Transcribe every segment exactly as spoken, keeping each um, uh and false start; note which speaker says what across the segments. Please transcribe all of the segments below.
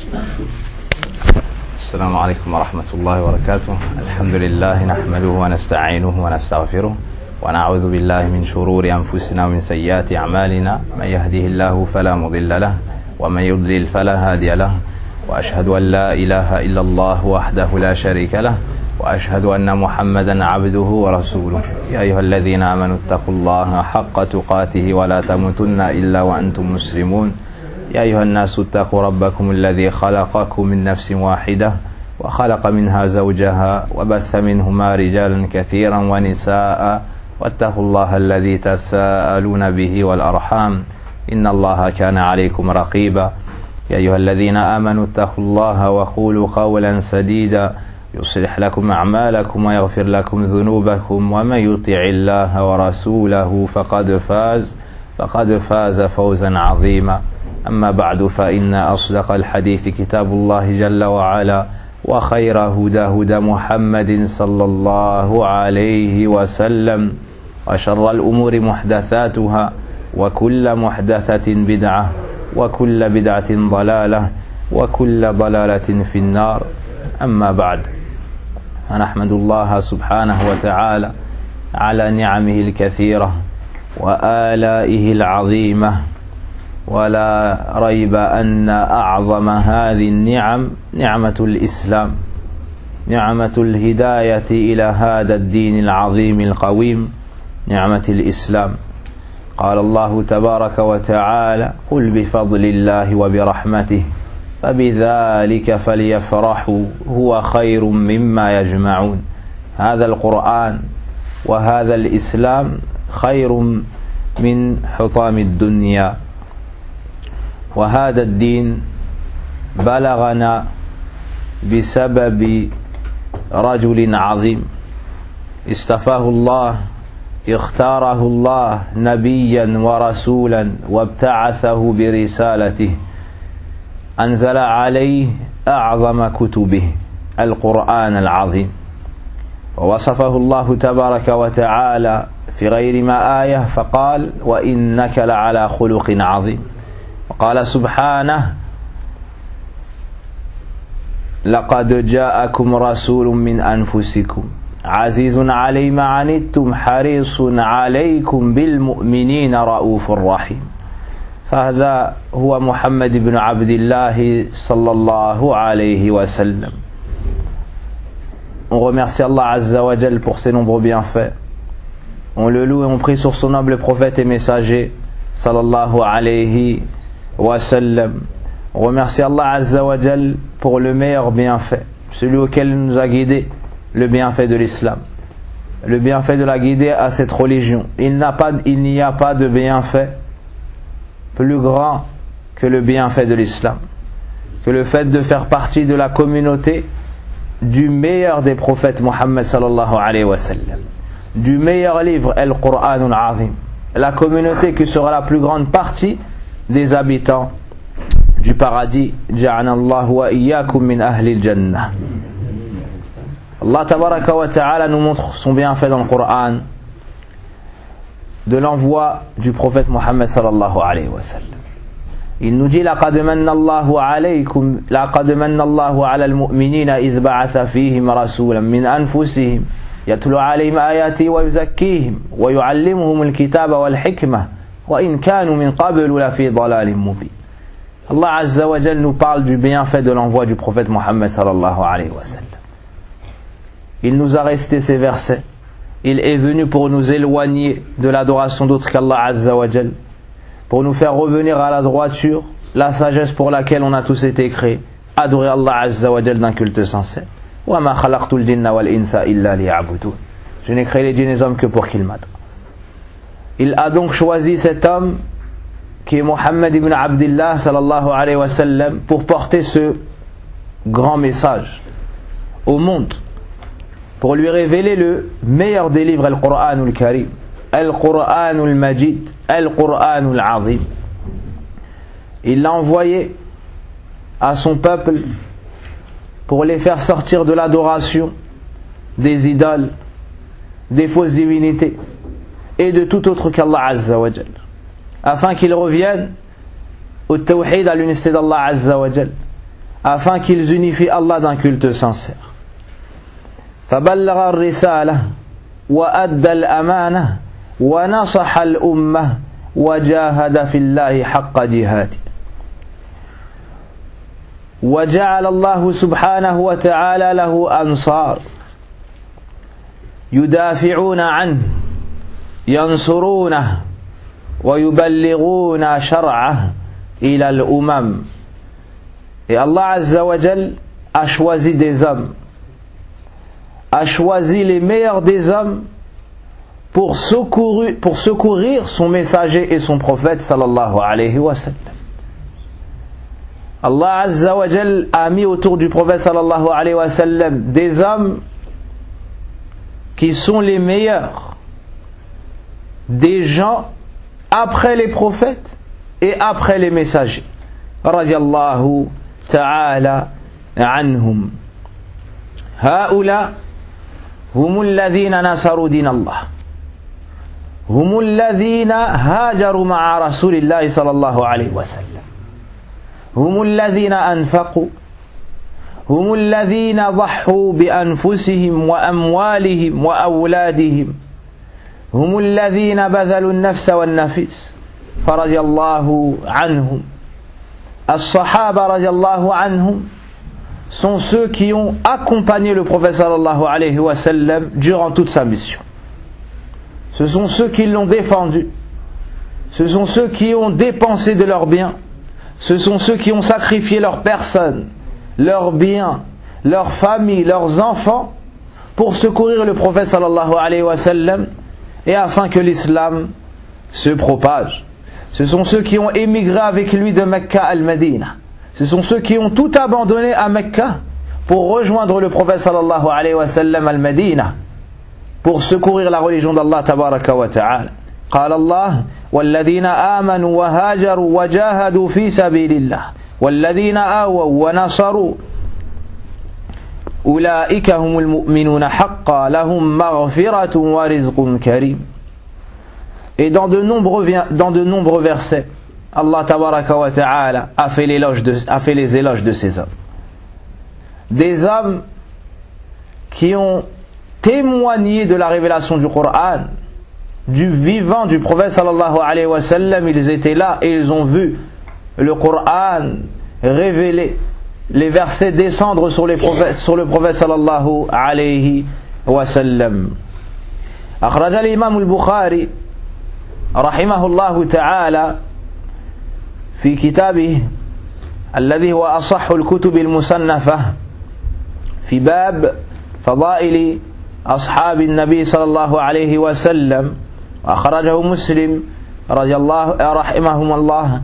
Speaker 1: السلام عليكم ورحمة الله وبركاته. الحمد لله نحمده ونستعينه ونستغفره ونعوذ بالله من شرور أنفسنا ومن سيئات أعمالنا، من يهده الله فلا مضل له ومن يضلل فلا هادي له، وأشهد أن لا إله إلا الله وحده لا شريك له، وأشهد أن محمدا عبده ورسوله. يا أيها الذين آمنوا اتقوا الله حق تقاته ولا تموتن إلا وأنتم مسلمون. يا أيها الناس اتقوا ربكم الذي خلقكم من نفس واحدة وخلق منها زوجها وبث منهما رجالا كثيرا ونساء، واتقوا الله الذي تساءلون به والأرحام إن الله كان عليكم رقيبا. يا أيها الذين آمنوا اتقوا الله وقولوا قولا سديدا يصلح لكم أعمالكم ويغفر لكم ذنوبكم، ومن يطع الله ورسوله فقد فاز فقد فاز فوزا عظيما. أما بعد، فإن أصدق الحديث كتاب الله جل وعلا، وخير هدى هدى محمد صلى الله عليه وسلم، وشر الأمور محدثاتها، وكل محدثة بدعة، وكل بدعة ضلالة، وكل ضلالة في النار. أما بعد، فنحمد الله سبحانه وتعالى على نعمه الكثيرة وآلائه العظيمة، ولا ريب أن أعظم هذه النعم نعمة الإسلام، نعمة الهداية إلى هذا الدين العظيم القويم، نعمة الإسلام. قال الله تبارك وتعالى: قل بفضل الله وبرحمته فبذلك فليفرحوا هو خير مما يجمعون. هذا القرآن وهذا الإسلام خير من حطام الدنيا، وهذا الدين بلغنا بسبب رجل عظيم اصطفاه الله، اختاره الله نبيا ورسولا وابتعثه برسالته، أنزل عليه أعظم كتبه القرآن العظيم، ووصفه الله تبارك وتعالى في غير ما آية فقال: وإنك لعلى خلق عظيم. وقال سبحانه: لقد جاءكم رسول من أنفسكم عزيز علي ما عنتم حريص عليكم بالمؤمنين رؤوف رحيم. فهذا هو محمد بن عبد الله صلى الله alayhi wa sallam. On remercie Allah Azza wa Jal pour ses nombreux bienfaits. On le loue et on prie sur son noble prophète et messager sallallahu alayhi wa sallam. On remercie Allah Azza wa Jal pour le meilleur bienfait, celui auquel il nous a guidés, le bienfait de l'islam, le bienfait de la guider à cette religion. Il n'a pas, il n'y a pas de bienfait plus grand que le bienfait de l'islam, que le fait de faire partie de la communauté du meilleur des prophètes Muhammad sallallahu alayhi wa sallam, du meilleur livre Al-Qur'an al-Azim, la communauté qui sera la plus grande partie des habitants du paradis. Ja'ana Allah wa iyyakum min ahli al-jannah. Allah tabaraka wa ta'ala nous montre son bienfait dans le Coran de l'envoi du prophète Muhammad sallallahu alayhi wa sallam. Il nous dit: laqad manna Allahu alaykum laqad manna Allahu ala al-mu'minina idh ba'atha fihim rasulan min anfusihim yatlu alayhim ayatihi wa yuzakkihim wa yu'allimuhum al-kitaba wal hikmah wa in kanu min qablu la fi dalalin mubin. Allah Azza wa Jal nous parle du bienfait de l'envoi du prophète Muhammad sallallahu alayhi wa sallam. Il nous a resté ces versets. Il est venu pour nous éloigner de l'adoration d'autre qu'Allah Azza wa Jal, pour nous faire revenir à la droiture, la sagesse pour laquelle on a tous été créés, adorer Allah Azza wa Jal d'un culte sincère. Wa ma khalaqtul jinna wal insa illa liya'budun. Je n'ai créé les djinns et les hommes que pour qu'ils m'adorent. Il a donc choisi cet homme qui est Muhammad ibn Abdillah sallallahu alayhi wa sallam pour porter ce grand message au monde, pour lui révéler le meilleur des livres, Al-Qur'an al-Karim, Al-Qur'an al-Majid, Al-Qur'an al-Azim. Il l'a envoyé à son peuple pour les faire sortir de l'adoration des idoles, des fausses divinités et de tout autre qu'Allah Azza wa Jal, afin qu'ils reviennent au tawhid, à l'unicité d'Allah Azza wa Jal, afin qu'ils unifient Allah d'un culte sincère. فبلغ الرسالة وأدى الأمانة ونصح الأمة وجاهد في الله حق جهاده وجعل الله سبحانه وتعالى له أنصار يدافعون عنه ينصرونه ويبلغون شرعه إلى الأمم. Et Allah Azza wa Jal a choisi des hommes, a choisi les meilleurs des hommes pour secourir, pour secourir son messager et son prophète sallallahu alayhi wa sallam. Allah Azza wa Jal a mis autour du prophète sallallahu alayhi wa sallam des hommes qui sont les meilleurs des gens après les prophètes et après les messagers. Radiyallahu ta'ala anhum. هؤلاء هم الذين نصروا دين الله، هم الذين هاجروا مع رسول الله صلى الله عليه وسلم، هم الذين أنفقوا، هم الذين ضحوا بأنفسهم وأموالهم وأولادهم، هم الذين بذلوا النفس والنفيس فرضي الله عنهم. الصحابة رضي الله عنهم sont ceux qui ont accompagné le prophète sallallahu alayhi wa sallam durant toute sa mission. Ce sont ceux qui l'ont défendu, ce sont ceux qui ont dépensé de leurs biens, ce sont ceux qui ont sacrifié leurs personnes, leurs biens, leurs familles, leurs enfants pour secourir le prophète sallallahu alayhi wa sallam et afin que l'islam se propage. Ce sont ceux qui ont émigré avec lui de Mecca à Al-Madina. Ce sont ceux qui ont tout abandonné à Mecca pour rejoindre le prophète sallallahu alayhi wa sallam Al-Madina pour secourir la religion d'Allah tabaraka wa ta'ala. قال الله والذين آمنوا وهاجروا وجاهدوا في سبيل الله والذين آووا ونصروا أولئك هم المؤمنون حقا لهم مغفرة ورزق كريم. Et dans de nombreux, dans de nombreux versets, Allah tabaraka wa ta'ala a fait l'éloge de, a fait les éloges de ces hommes. Des hommes qui ont témoigné de la révélation du Coran, du vivant du prophète sallallahu alayhi wa sallam. Ils étaient là et ils ont vu le Coran révéler, les versets descendre sur, les prophètes, sur le prophète sallallahu alayhi wa sallam. أخرج الإمام البخاري رحمه الله تعالى في كتابه الذي هو أصح الكتب المصنفة في باب فضائل أصحاب النبي صلى الله عليه وسلم، وأخرجه مسلم رضي الله رحمهم الله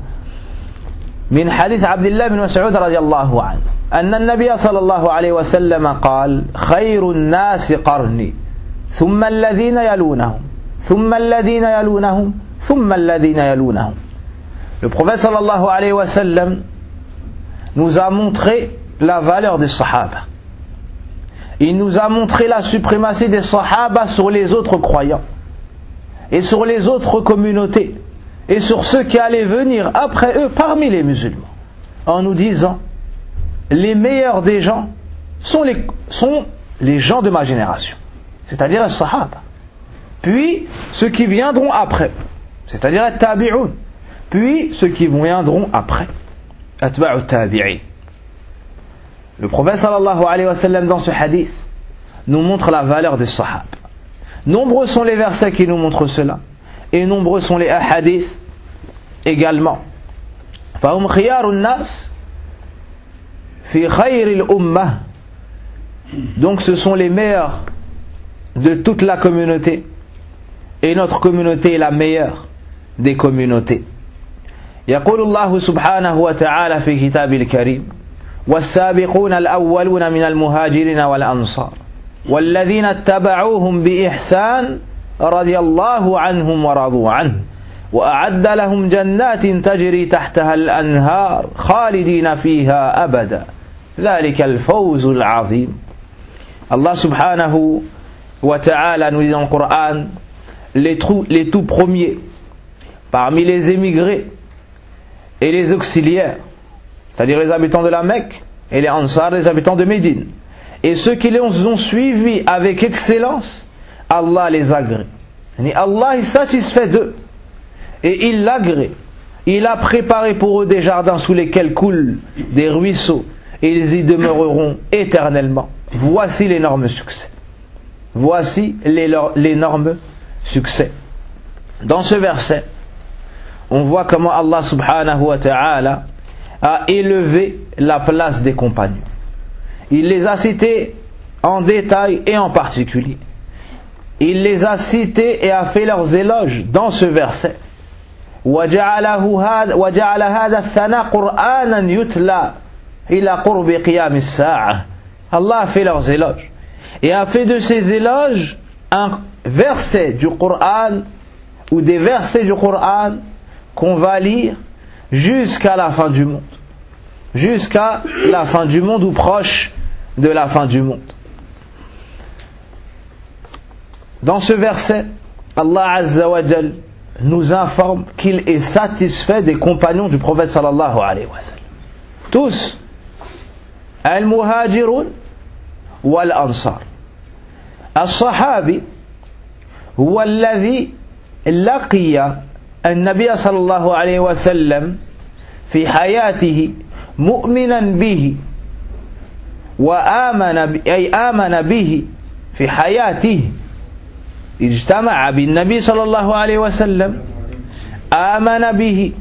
Speaker 1: من حديث عبد الله بن مسعود رضي الله عنه أن النبي صلى الله عليه وسلم قال خير الناس قرني ثم الذين يلونهم ثم الذين يلونهم ثم الذين يلونهم. Le prophète sallallahu alayhi wa sallam nous a montré la valeur des sahaba. Il nous a montré la suprématie des sahaba sur les autres croyants et sur les autres communautés et sur ceux qui allaient venir après eux parmi les musulmans, en nous disant les meilleurs des gens sont les, sont les gens de ma génération, c'est-à-dire les sahaba, puis ceux qui viendront après, c'est-à-dire les tabi'un, puis ceux qui viendront après, atba'u tabi'in. Le prophète sallallahu alayhi wa sallam dans ce hadith nous montre la valeur des sahaba. Nombreux sont les versets qui nous montrent cela, et nombreux sont les hadiths également. فهم خيار الناس في خير الأمة. Donc ce sont les meilleurs de toute la communauté, et notre communauté est la meilleure des communautés. يقول الله سبحانه وتعالى في كتابه الكريم والسابقون الأولون من المهاجرين والأنصار والذين اتبعوهم بإحسان رضي الله عنهم ورضوا عنه وأعد لهم جنات تجري تحتها الأنهار خالدين فيها أبدا ذلك الفوز العظيم. Allah subhanahu wa ta'ala nous dit dans le Coran les, trou, les tout premiers parmi les émigrés et les auxiliaires, c'est-à-dire les habitants de la Mecque
Speaker 2: et les Ansar, les habitants de Médine. Et ceux qui les ont suivis avec excellence, Allah les agrée. Et Allah est satisfait d'eux. Et il l'agrée. Il a préparé pour eux des jardins sous lesquels coulent des ruisseaux. Et ils y demeureront éternellement. Voici l'énorme succès. Voici l'énorme succès. Dans ce verset, on voit comment Allah subhanahu wa ta'ala a élevé la place des compagnons. Il les a cités en détail et en particulier. Il les a cités et a fait leurs éloges dans ce verset. وَجَعَلَ هَذَا الثَّنَا قُرْآنًا يُتْلَى إِلَى قُرْبِ قِيَامِ السَّاعَةِ. Allah a fait leurs éloges et a fait de ces éloges un verset du Coran ou des versets du Coran qu'on va lire jusqu'à la fin du monde. Jusqu'à la fin du monde ou proche de la fin du monde. Dans ce verset, Allah Azza wa Jal nous informe qu'il est satisfait des compagnons du prophète sallallahu alayhi wa sallam. Tous, al-muhajirun wal-ansar. Al-sahabi huwa alladhi laqiya النبي صلى الله عليه وسلم في حياته مؤمنا به وآمن أي آمن به في حياته اجتمع بالنبي صلى الله عليه وسلم آمن به.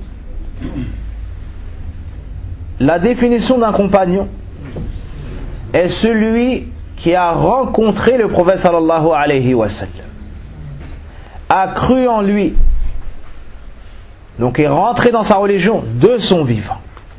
Speaker 2: La définition d'un compagnon est celui qui a rencontré le prophète sallallahu alayhi wa sallam, a cru en lui, donc est rentré dans sa religion de son vivant.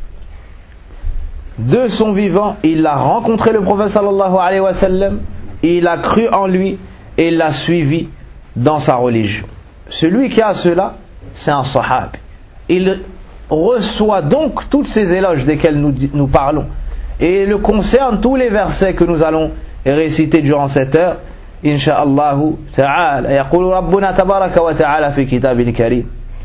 Speaker 2: De son vivant, il a rencontré le prophète sallallahu alayhi wa sallam, il a cru en lui et il l'a suivi dans sa religion. Celui qui a cela, c'est un sahabi. Il reçoit donc tous ces éloges desquels nous, nous parlons et le concerne tous les versets que nous allons réciter durant cette heure. Inch'Allah ta'ala. Yaqulu Rabbuna tabaraka wa ta'ala fi kitabil karim.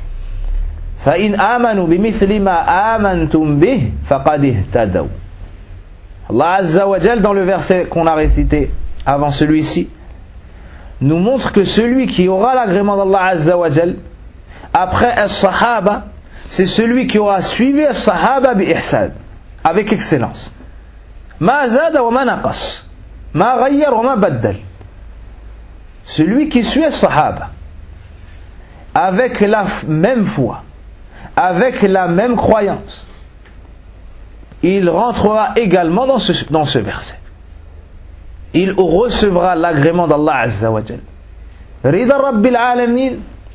Speaker 2: فَإِنْ آمَنُوا بِمِثْلِ مَا آمَنْتُمْ بِهِ فَقَدِ اهْتَدَوْا. Allah Azza wa Jal, dans le verset qu'on a récité avant celui-ci, nous montre que celui qui aura l'agrément d'Allah Azza wa Jal après as-sahaba, c'est celui qui aura suivi as-sahaba bi ihsan, avec excellence. Ma zada wa ma naqas, ma ghayyar wa ma baddal. Celui qui suit as-sahaba avec la même foi, avec la même croyance, il rentrera également dans ce, dans ce verset. Il recevra l'agrément d'Allah Azza wa Jal. Rida Rabbil Alamin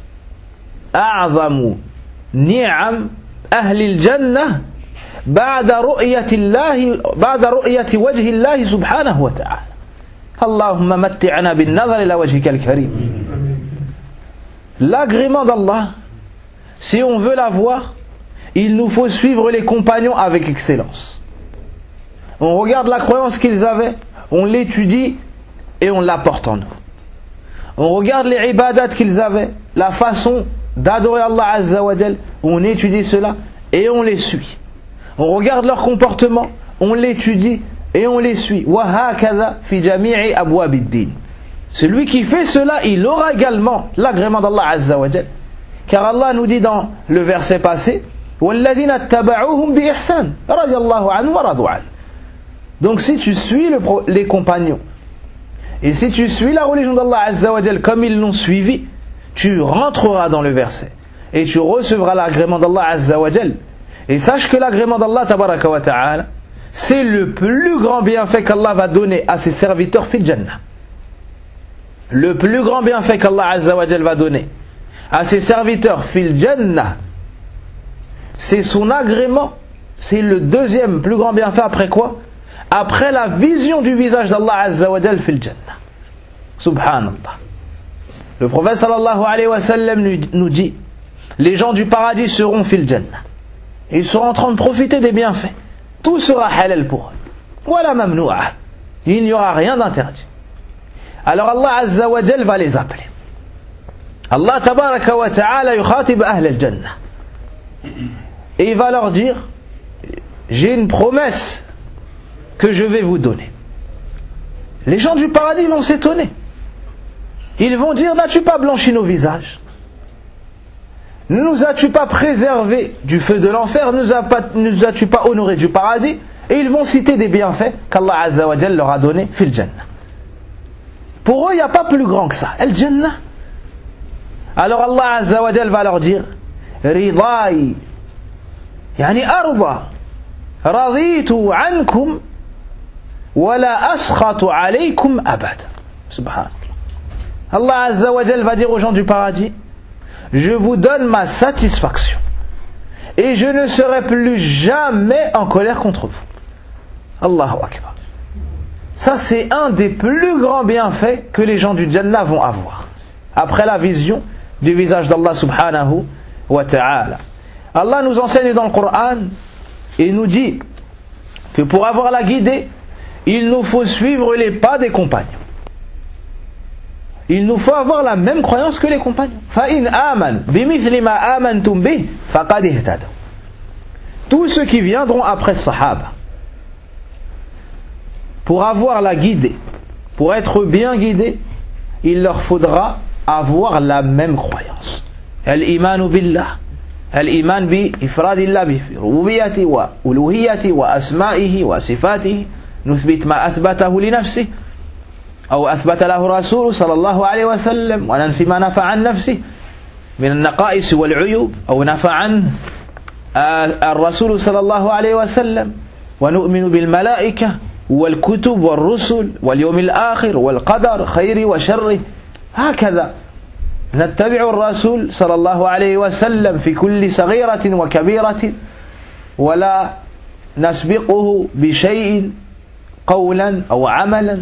Speaker 2: a'zamu ni'am ahli al-jannah ba'da ru'yati Allah ba'da ru'yati wajhi Allah subhanahu wa ta'ala. Allahumma matti'na bin nazar ila wajhika al-karim. L'agrément d'Allah, si on veut l'avoir, il nous faut suivre les compagnons avec excellence. On regarde la croyance qu'ils avaient, on l'étudie et on l'apporte en nous. On regarde les ibadats qu'ils avaient, la façon d'adorer Allah Azza wa Jal, on étudie cela et on les suit. On regarde leur comportement, on l'étudie et on les suit. Wa hakadha fi jami'i abwabid din. Celui qui fait cela, il aura également l'agrément d'Allah Azza wa Jal. Car Allah nous dit dans le verset passé, وَالَّذِينَ اتَّبَعُوهُمْ بِإِحْسَانٍ رَضِيَ اللَّهُ عَنْهُمْ وَرَضُوا عَنْهُ. Donc si tu suis le, les compagnons, et si tu suis la religion d'Allah Azza wa Jal comme ils l'ont suivi, tu rentreras dans le verset, et tu recevras l'agrément d'Allah Azza wa Jal. Et sache que l'agrément d'Allah tabaraka wa ta'ala, c'est le plus grand bienfait qu'Allah va donner à ses serviteurs fil jannah. Le plus grand bienfait qu'Allah Azza wa Jal va donner à ses serviteurs fil jannah, c'est son agrément. C'est le deuxième plus grand bienfait après quoi? Après la vision du visage d'Allah Azza wa Jal fil jannah. Subhanallah. Le prophète sallallahu alayhi wa sallam nous dit, les gens du paradis seront fil jannah. Ils seront en train de profiter des bienfaits. Tout sera halal pour eux. Wala mamnu'a. Il n'y aura rien d'interdit. Alors Allah Azza wa Jal va les appeler. Allah tabaraka wa ta'ala yukhatib ahl al-jannah. Et il va leur dire, j'ai une promesse que je vais vous donner. Les gens du paradis vont s'étonner. Ils vont dire, n'as-tu pas blanchi nos visages? Ne nous as-tu pas préservés du feu de l'enfer? Ne nous, a pas, nous as-tu pas honorés du paradis? Et ils vont citer des bienfaits qu'Allah Azza wa Jal leur a donnés fil Jannah. Pour eux, il n'y a pas plus grand que ça. El Jannah. Alors Allah Azza wa Jal va leur dire, Ridai, yani arda, raditu ankum, wa la askhatu alaykum abada. Subhanallah. Allah Azza wa Jal va dire aux gens du paradis, je vous donne ma satisfaction et je ne serai plus jamais en colère contre vous. Allahu Akbar. Ça, c'est un des plus grands bienfaits que les gens du Jannah vont avoir après la vision du visage d'Allah subhanahu wa ta'ala. Allah nous enseigne dans le Coran et nous dit que pour avoir la guidée, il nous faut suivre les pas des compagnons. Il nous faut avoir la même croyance que les compagnons. فَإِنْ آمَنْ بِمِثْلِ مَا آمَنْتُمْ بِهِ فَقَدْ اهْتَدَوْا. Tous ceux qui viendront après Sahaba, pour avoir la guidée, pour être bien guidés, il leur faudra avoir la même croyance. Al-imanu billah, al-iman bi ifradillah bi rububiyyati wa uluhiyyati wa asma'ihi wa sifatihi, nuthbit ma athbatahu li nafsihi أو أثبت له رسول صلى الله عليه وسلم وننفي ما نفى عن نفسه من النقائص والعيوب أو نفى عنه الرسول صلى الله عليه وسلم ونؤمن بالملائكة والكتب والرسل واليوم الآخر والقدر خير وشر هكذا نتبع الرسول صلى الله عليه وسلم في كل صغيرة وكبيرة ولا نسبقه بشيء قولا أو عملا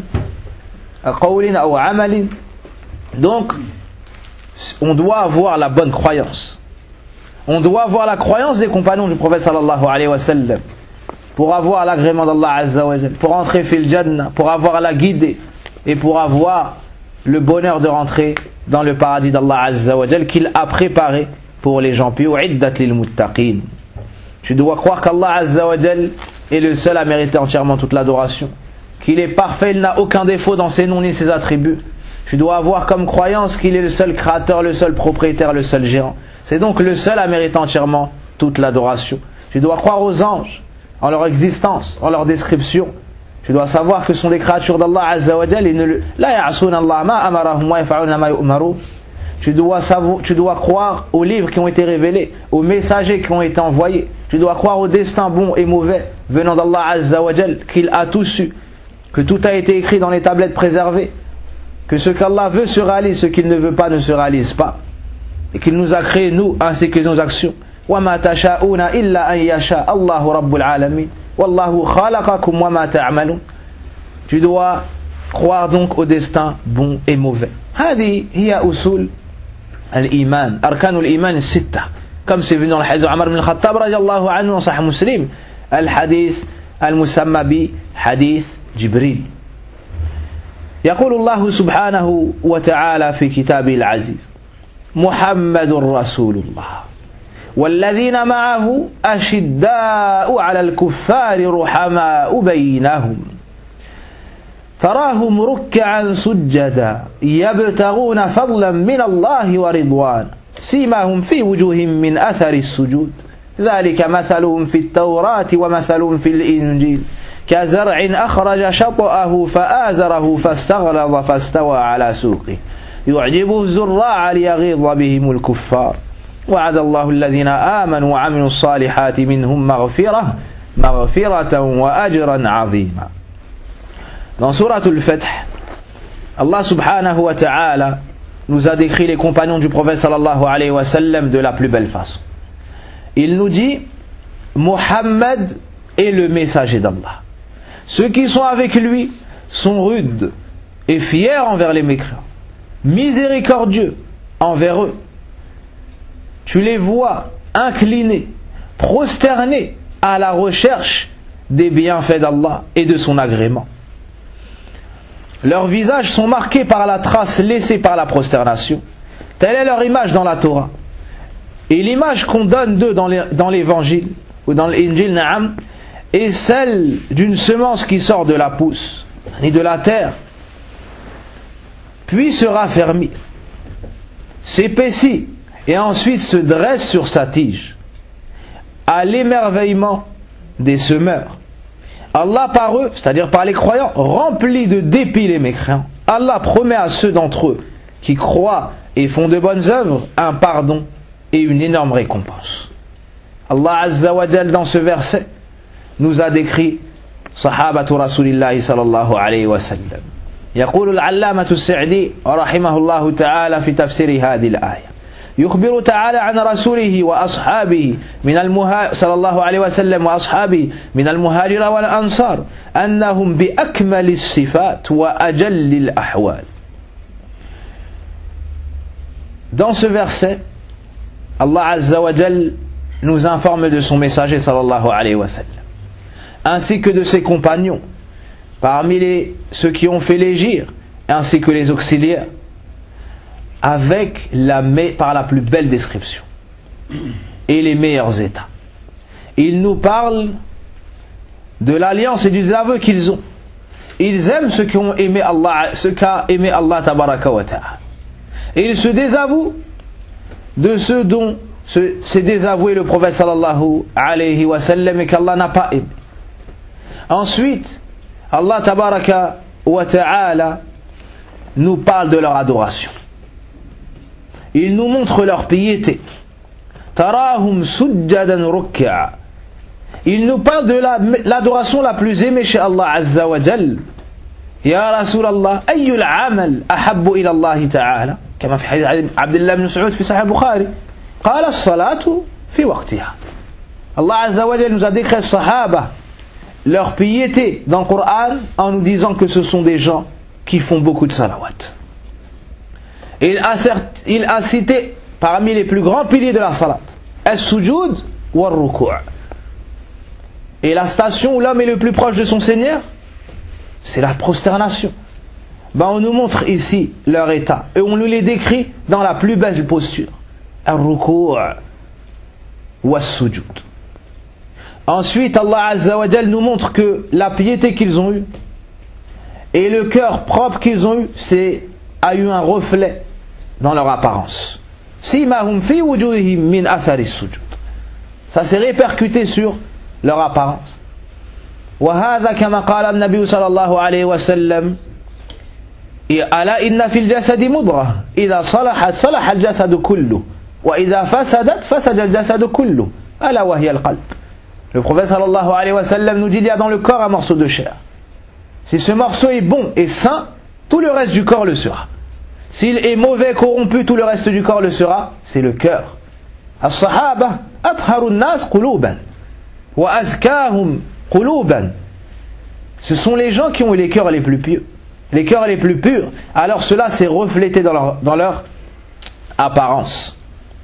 Speaker 2: Donc, on doit avoir la bonne croyance. On doit avoir la croyance des compagnons du prophète sallallahu alayhi wa sallam pour avoir l'agrément d'Allah Azza wa Jal, pour entrer fil Jannah, pour avoir la guidée et pour avoir le bonheur de rentrer dans le paradis d'Allah Azza wa Jal qu'il a préparé pour les gens pieux. U'iddat lil muttaqin. Tu dois croire qu'Allah Azza wa Jal est le seul à mériter entièrement toute l'adoration, qu'il est parfait, il n'a aucun défaut dans ses noms ni ses attributs. Tu dois avoir comme croyance qu'il est le seul créateur, le seul propriétaire, le seul gérant. C'est donc le seul à mériter entièrement toute l'adoration. Tu dois croire aux anges, en leur existence, en leur description. Tu dois savoir que ce sont des créatures d'Allah Azza wa Jal. La ya'asuna Allah ma amarahum wa yaf'aluna ma yu'marun. Tu dois savoir, tu dois croire aux livres qui ont été révélés, aux messagers qui ont été envoyés. Tu dois croire au destin bon et mauvais venant d'Allah Azza wa Jal, qu'il a tout su, que tout a été écrit dans les tablettes préservées, que ce qu'Allah veut se réalise, ce qu'il ne veut pas ne se réalise pas, et qu'il nous a créé nous ainsi que nos actions. وَمَا تَشَاءُونَ إِلَّا أَن يَشَاءَ اللَّهُ رَبُّ الْعَالَمِينَ وَاللَّهُ خَلَقَكُمْ وَمَا تَعْمَلُونَ. Tu dois croire donc au destin bon et mauvais. هذه هي أصول الإيمان، أركان الإيمان الستة، comme c'est venu dans le hadith de Omar ibn al-Khattab رضي الله عنه dans Sahih Muslim، الحديث المسمى بحديث جبريل. يقول الله سبحانه وتعالى في كتابه العزيز: محمد رسول الله والذين معه أشداء على الكفار رحماء بينهم تراهم ركعا سجدا يبتغون فضلا من الله ورضوانا سيماهم في وجوههم من أثر السجود ذلك مثلهم في التوراة ومثلهم في الإنجيل كزرع أخرج شطأه فآزره فاستغلظ فاستوى على سوقه يعجب الزراع ليغيظ بهم الكفار وعد الله الذين آمنوا وعملوا الصالحات منهم مغفرة مغفرة وأجرا عظيما. Dans Surat al-Fath, Allah subhanahu wa ta'ala nous a décrit les compagnons du prophète sallallahu alayhi wa sallam de la plus belle façon. Il nous dit: Mohammed est le messager d'Allah. Ceux qui sont avec lui sont rudes et fiers envers les mécréants, miséricordieux envers eux. Tu les vois inclinés, prosternés à la recherche des bienfaits d'Allah et de son agrément. Leurs visages sont marqués par la trace laissée par la prosternation. Telle est leur image dans la Torah. Et l'image qu'on donne d'eux dans l'évangile, ou dans l'Injil, Na'am, et celle d'une semence qui sort de la pousse, ni de la terre, puis se raffermit, s'épaissit et ensuite se dresse sur sa tige, à l'émerveillement des semeurs. Allah par eux, c'est-à-dire par les croyants, remplit de dépit les mécréants. Allah promet à ceux d'entre eux qui croient et font de bonnes œuvres un pardon et une énorme récompense. Allah Azza wa Jal dans ce verset nous a décrit Sahabatu Rasulillahi sallallahu alayhi wa sallam. يقول العلامة السعدي رحمه الله تعالى في تفسير هذه الآية يخبر تعالى عن رسوله وأصحابه من المها... صلى الله عليه وسلم وأصحابه من المهاجر والأنصار أنهم بأكمل الصفات وأجل الأحوال. Dans ce verset, Allah Azza wa Jal nous informe de son messager sallallahu alayhi wa sallam, ainsi que de ses compagnons, parmi les, ceux qui ont fait l'hégire, ainsi que les auxiliaires, avec la, par la plus belle description et les meilleurs états. Ils nous parlent de l'alliance et du désaveu qu'ils ont. Ils aiment ceux qui ont aimé Allah, ceux qu'a aimé Allah tabaraka wa ta'ala. Et ils se désavouent de ceux dont s'est désavoué le prophète sallallahu alayhi wa sallam et qu'Allah n'a pas aimé. Ensuite, Allah tabaraka wa ta'ala nous parle de leur adoration. Il nous montre leur piété. Tarahum sujjadan ruk'a. Il nous parle de la, l'adoration la plus aimée chez Allah Azza wa Jal. Ya Rasulallah, ayyul amal ahabbu ila Allah ta'ala. كما في حديث عبد الله بن مسعود في صحيح البخاري قال الصلاة في وقتها. Allah Azza wa Jal nous a décrit les Sahaba, leur piété dans le Coran, en nous disant que ce sont des gens qui font beaucoup de salawat. Il a, il a cité parmi les plus grands piliers de la salat as-sujud wa ruku'. Et la station où l'homme est le plus proche de son Seigneur, c'est la prosternation. Ben on nous montre ici leur état et on nous les décrit dans la plus belle posture, ar-ruku' wa as-sujud. Ensuite, Allah Azza wa Jal nous montre que la piété qu'ils ont eue et le cœur propre qu'ils ont eu, c'est, a eu un reflet dans leur apparence. Simahum fi wujuhihim min athari sujud. Ça s'est répercuté sur leur apparence. Wa hadha kama qala an-nabi sallallahu alayhi wa sallam ala inna fil jasadi mudghah idha salahat salaha al-jasad kullu wa idha fasadat fasada al-jasad kullu ala wa hiya al-qalb. Le prophète sallallahu alayhi wa sallam nous dit il y a dans le corps un morceau de chair. Si ce morceau est bon et sain, tout le reste du corps le sera. S'il est mauvais, corrompu, tout le reste du corps le sera. C'est le cœur. As-sahaba atharun nas quluban wa azkahum quluban. Ce sont les gens qui ont eu les cœurs les plus pieux, les cœurs les plus purs. Alors cela s'est reflété dans leur, dans leur apparence.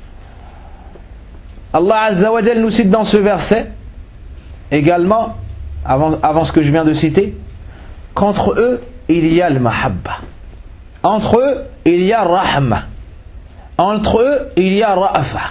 Speaker 2: Allah Azza wa Jal nous cite dans ce verset également, avant, avant ce que je viens de citer, qu'entre eux il y a le mahabba, entre eux il y a rahma, entre eux il y a ra'afa.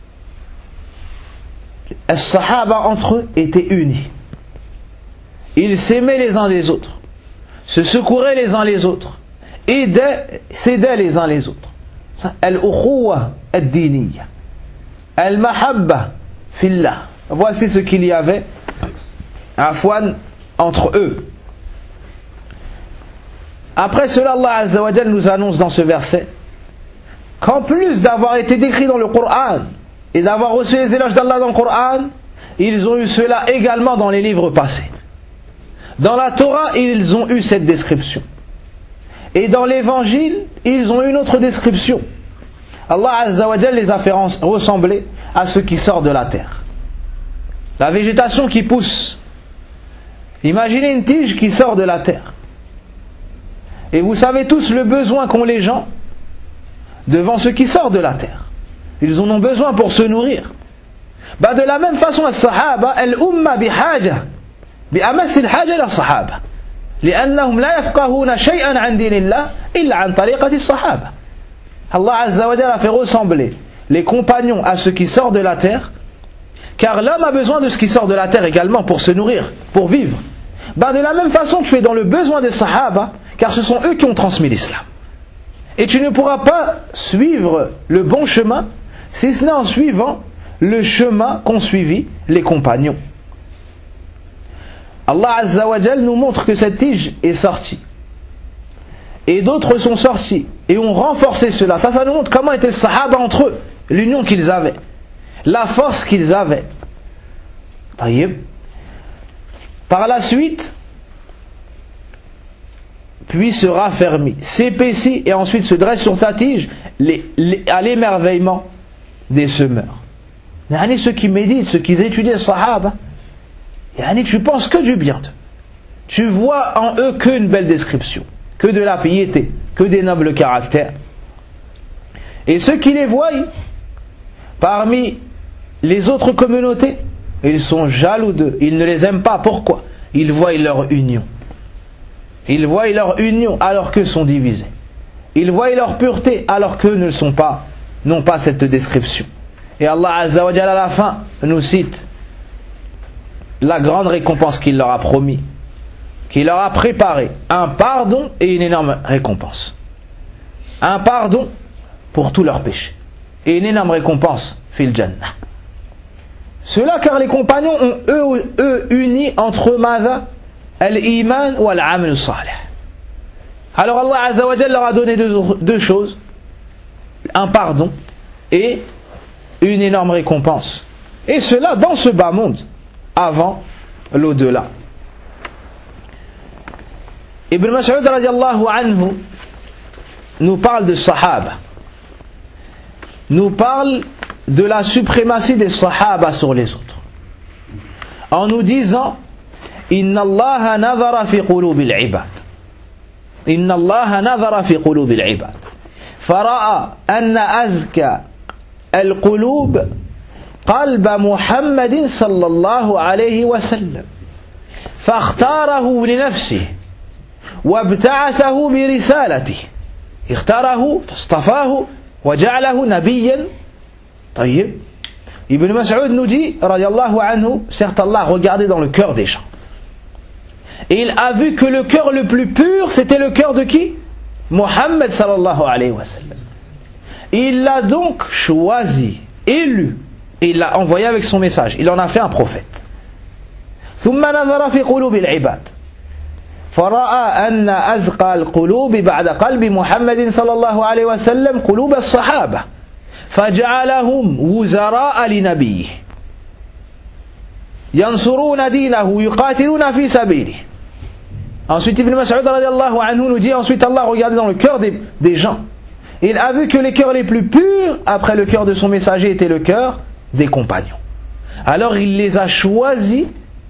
Speaker 2: Les sahaba entre eux étaient unis, ils s'aimaient les uns les autres, se secouraient les uns les autres, aidaient, s'aidaient les uns les autres. Al-ukhuwa ad-diniyya, al-mahabba fillah. Voici ce qu'il y avait afwan entre eux. Après cela, Allah Azza wa Jal nous annonce dans ce verset qu'en plus d'avoir été décrit dans le Coran et d'avoir reçu les éloges d'Allah dans le Coran, ils ont eu cela également dans les livres passés. Dans la Torah, ils ont eu cette description. Et dans l'Évangile, ils ont eu une autre description. Allah Azza wa Jal les a fait ressembler à ce qui sort de la terre. La végétation qui pousse. Imaginez une tige qui sort de la terre. Et vous savez tous le besoin qu'ont les gens devant ce qui sort de la terre. Ils en ont besoin pour se nourrir. Bah de la même façon, as-sahaba, al-umma bihaja, bi-amas al-haja la-sahaba. لأنهم لا يفقهون شيئا عن دين الله إلا عن طريقة الصحابة. Allah Azza wa Jalla a fait ressembler les compagnons à ce qui sort de la terre, Car l'homme a besoin de ce qui sort de la terre également pour se nourrir, pour vivre. Ben de la même façon, tu es dans le besoin des sahaba, car ce sont eux qui ont transmis l'islam. Et tu ne pourras pas suivre le bon chemin, si ce n'est en suivant le chemin qu'ont suivi les compagnons. Allah Azza wa Jal nous montre que cette tige est sortie. Et d'autres sont sortis et ont renforcé cela. Ça, ça nous montre comment étaient les sahaba entre eux, l'union qu'ils avaient, la force qu'ils avaient. Taïeb. Par la suite, puis se raffermit, s'épaissit et ensuite se dresse sur sa tige les, les, à l'émerveillement des semeurs. Yani ceux qui méditent, ceux qui étudient les sahaba, yani tu penses que du bien d'eux. Tu vois en eux qu'une belle description, que de la piété, que des nobles caractères. Et ceux qui les voient parmi les autres communautés, ils sont jaloux d'eux, ils ne les aiment pas. Pourquoi? Ils voient leur union. Ils voient leur union alors qu'eux sont divisés. Ils voient leur pureté alors qu'eux ne sont pas, n'ont pas cette description. Et Allah Azza wa Jalla à la fin nous cite la grande récompense qu'il leur a promis, qu'il leur a préparé, un pardon et une énorme récompense. Un pardon pour tous leurs péchés et une énorme récompense fil jannah. Cela car les compagnons ont eux, eux unis entre eux madha al-iman ou al-amal salih. Alors Allah Azza wa Jalla leur a donné deux, deux choses, un pardon et une énorme récompense. Et cela dans ce bas monde, avant l'au-delà. Ibn Mas'ud radiallahu anhu nous parle de sahaba, nous parle de la suprématie des sahaba sur les autres, en nous disant Inna Allah nadhara fi qulubil ibad. Inna Allah nadhara fi qulubil ibad. Fara'a anna azka al-qulub قلب محمد صلى الله عليه وسلم فاختاره لنفسه وابتعثه برسالته اختاره فاصطفاه وجعله نبيا. طيب Ibn Mas'ud nous dit رضي الله عنه, certes Allah a regardé dans le cœur des gens et il a vu que le cœur le plus pur c'était le cœur de qui? Muhammad sallallahu alayhi wa sallam. Il l'a donc choisi, élu, et il l'a envoyé avec son message. Il en a fait un prophète. ثم نظر في قلوب العباد فرأى أن أزقى القلوب بعد قلب محمد صلى الله عليه وسلم قلوب الصحابة فجعلهم وزراء لنبيه ينصرون دينه يقاتلون في سبيله. Ensuite Ibn Mas'ud radiallahu anhu nous dit, ensuite Allah regardait dans le cœur des, des gens. Il a vu que les cœurs les plus purs après le cœur de son messager était le cœur des compagnons. Alors il les a choisis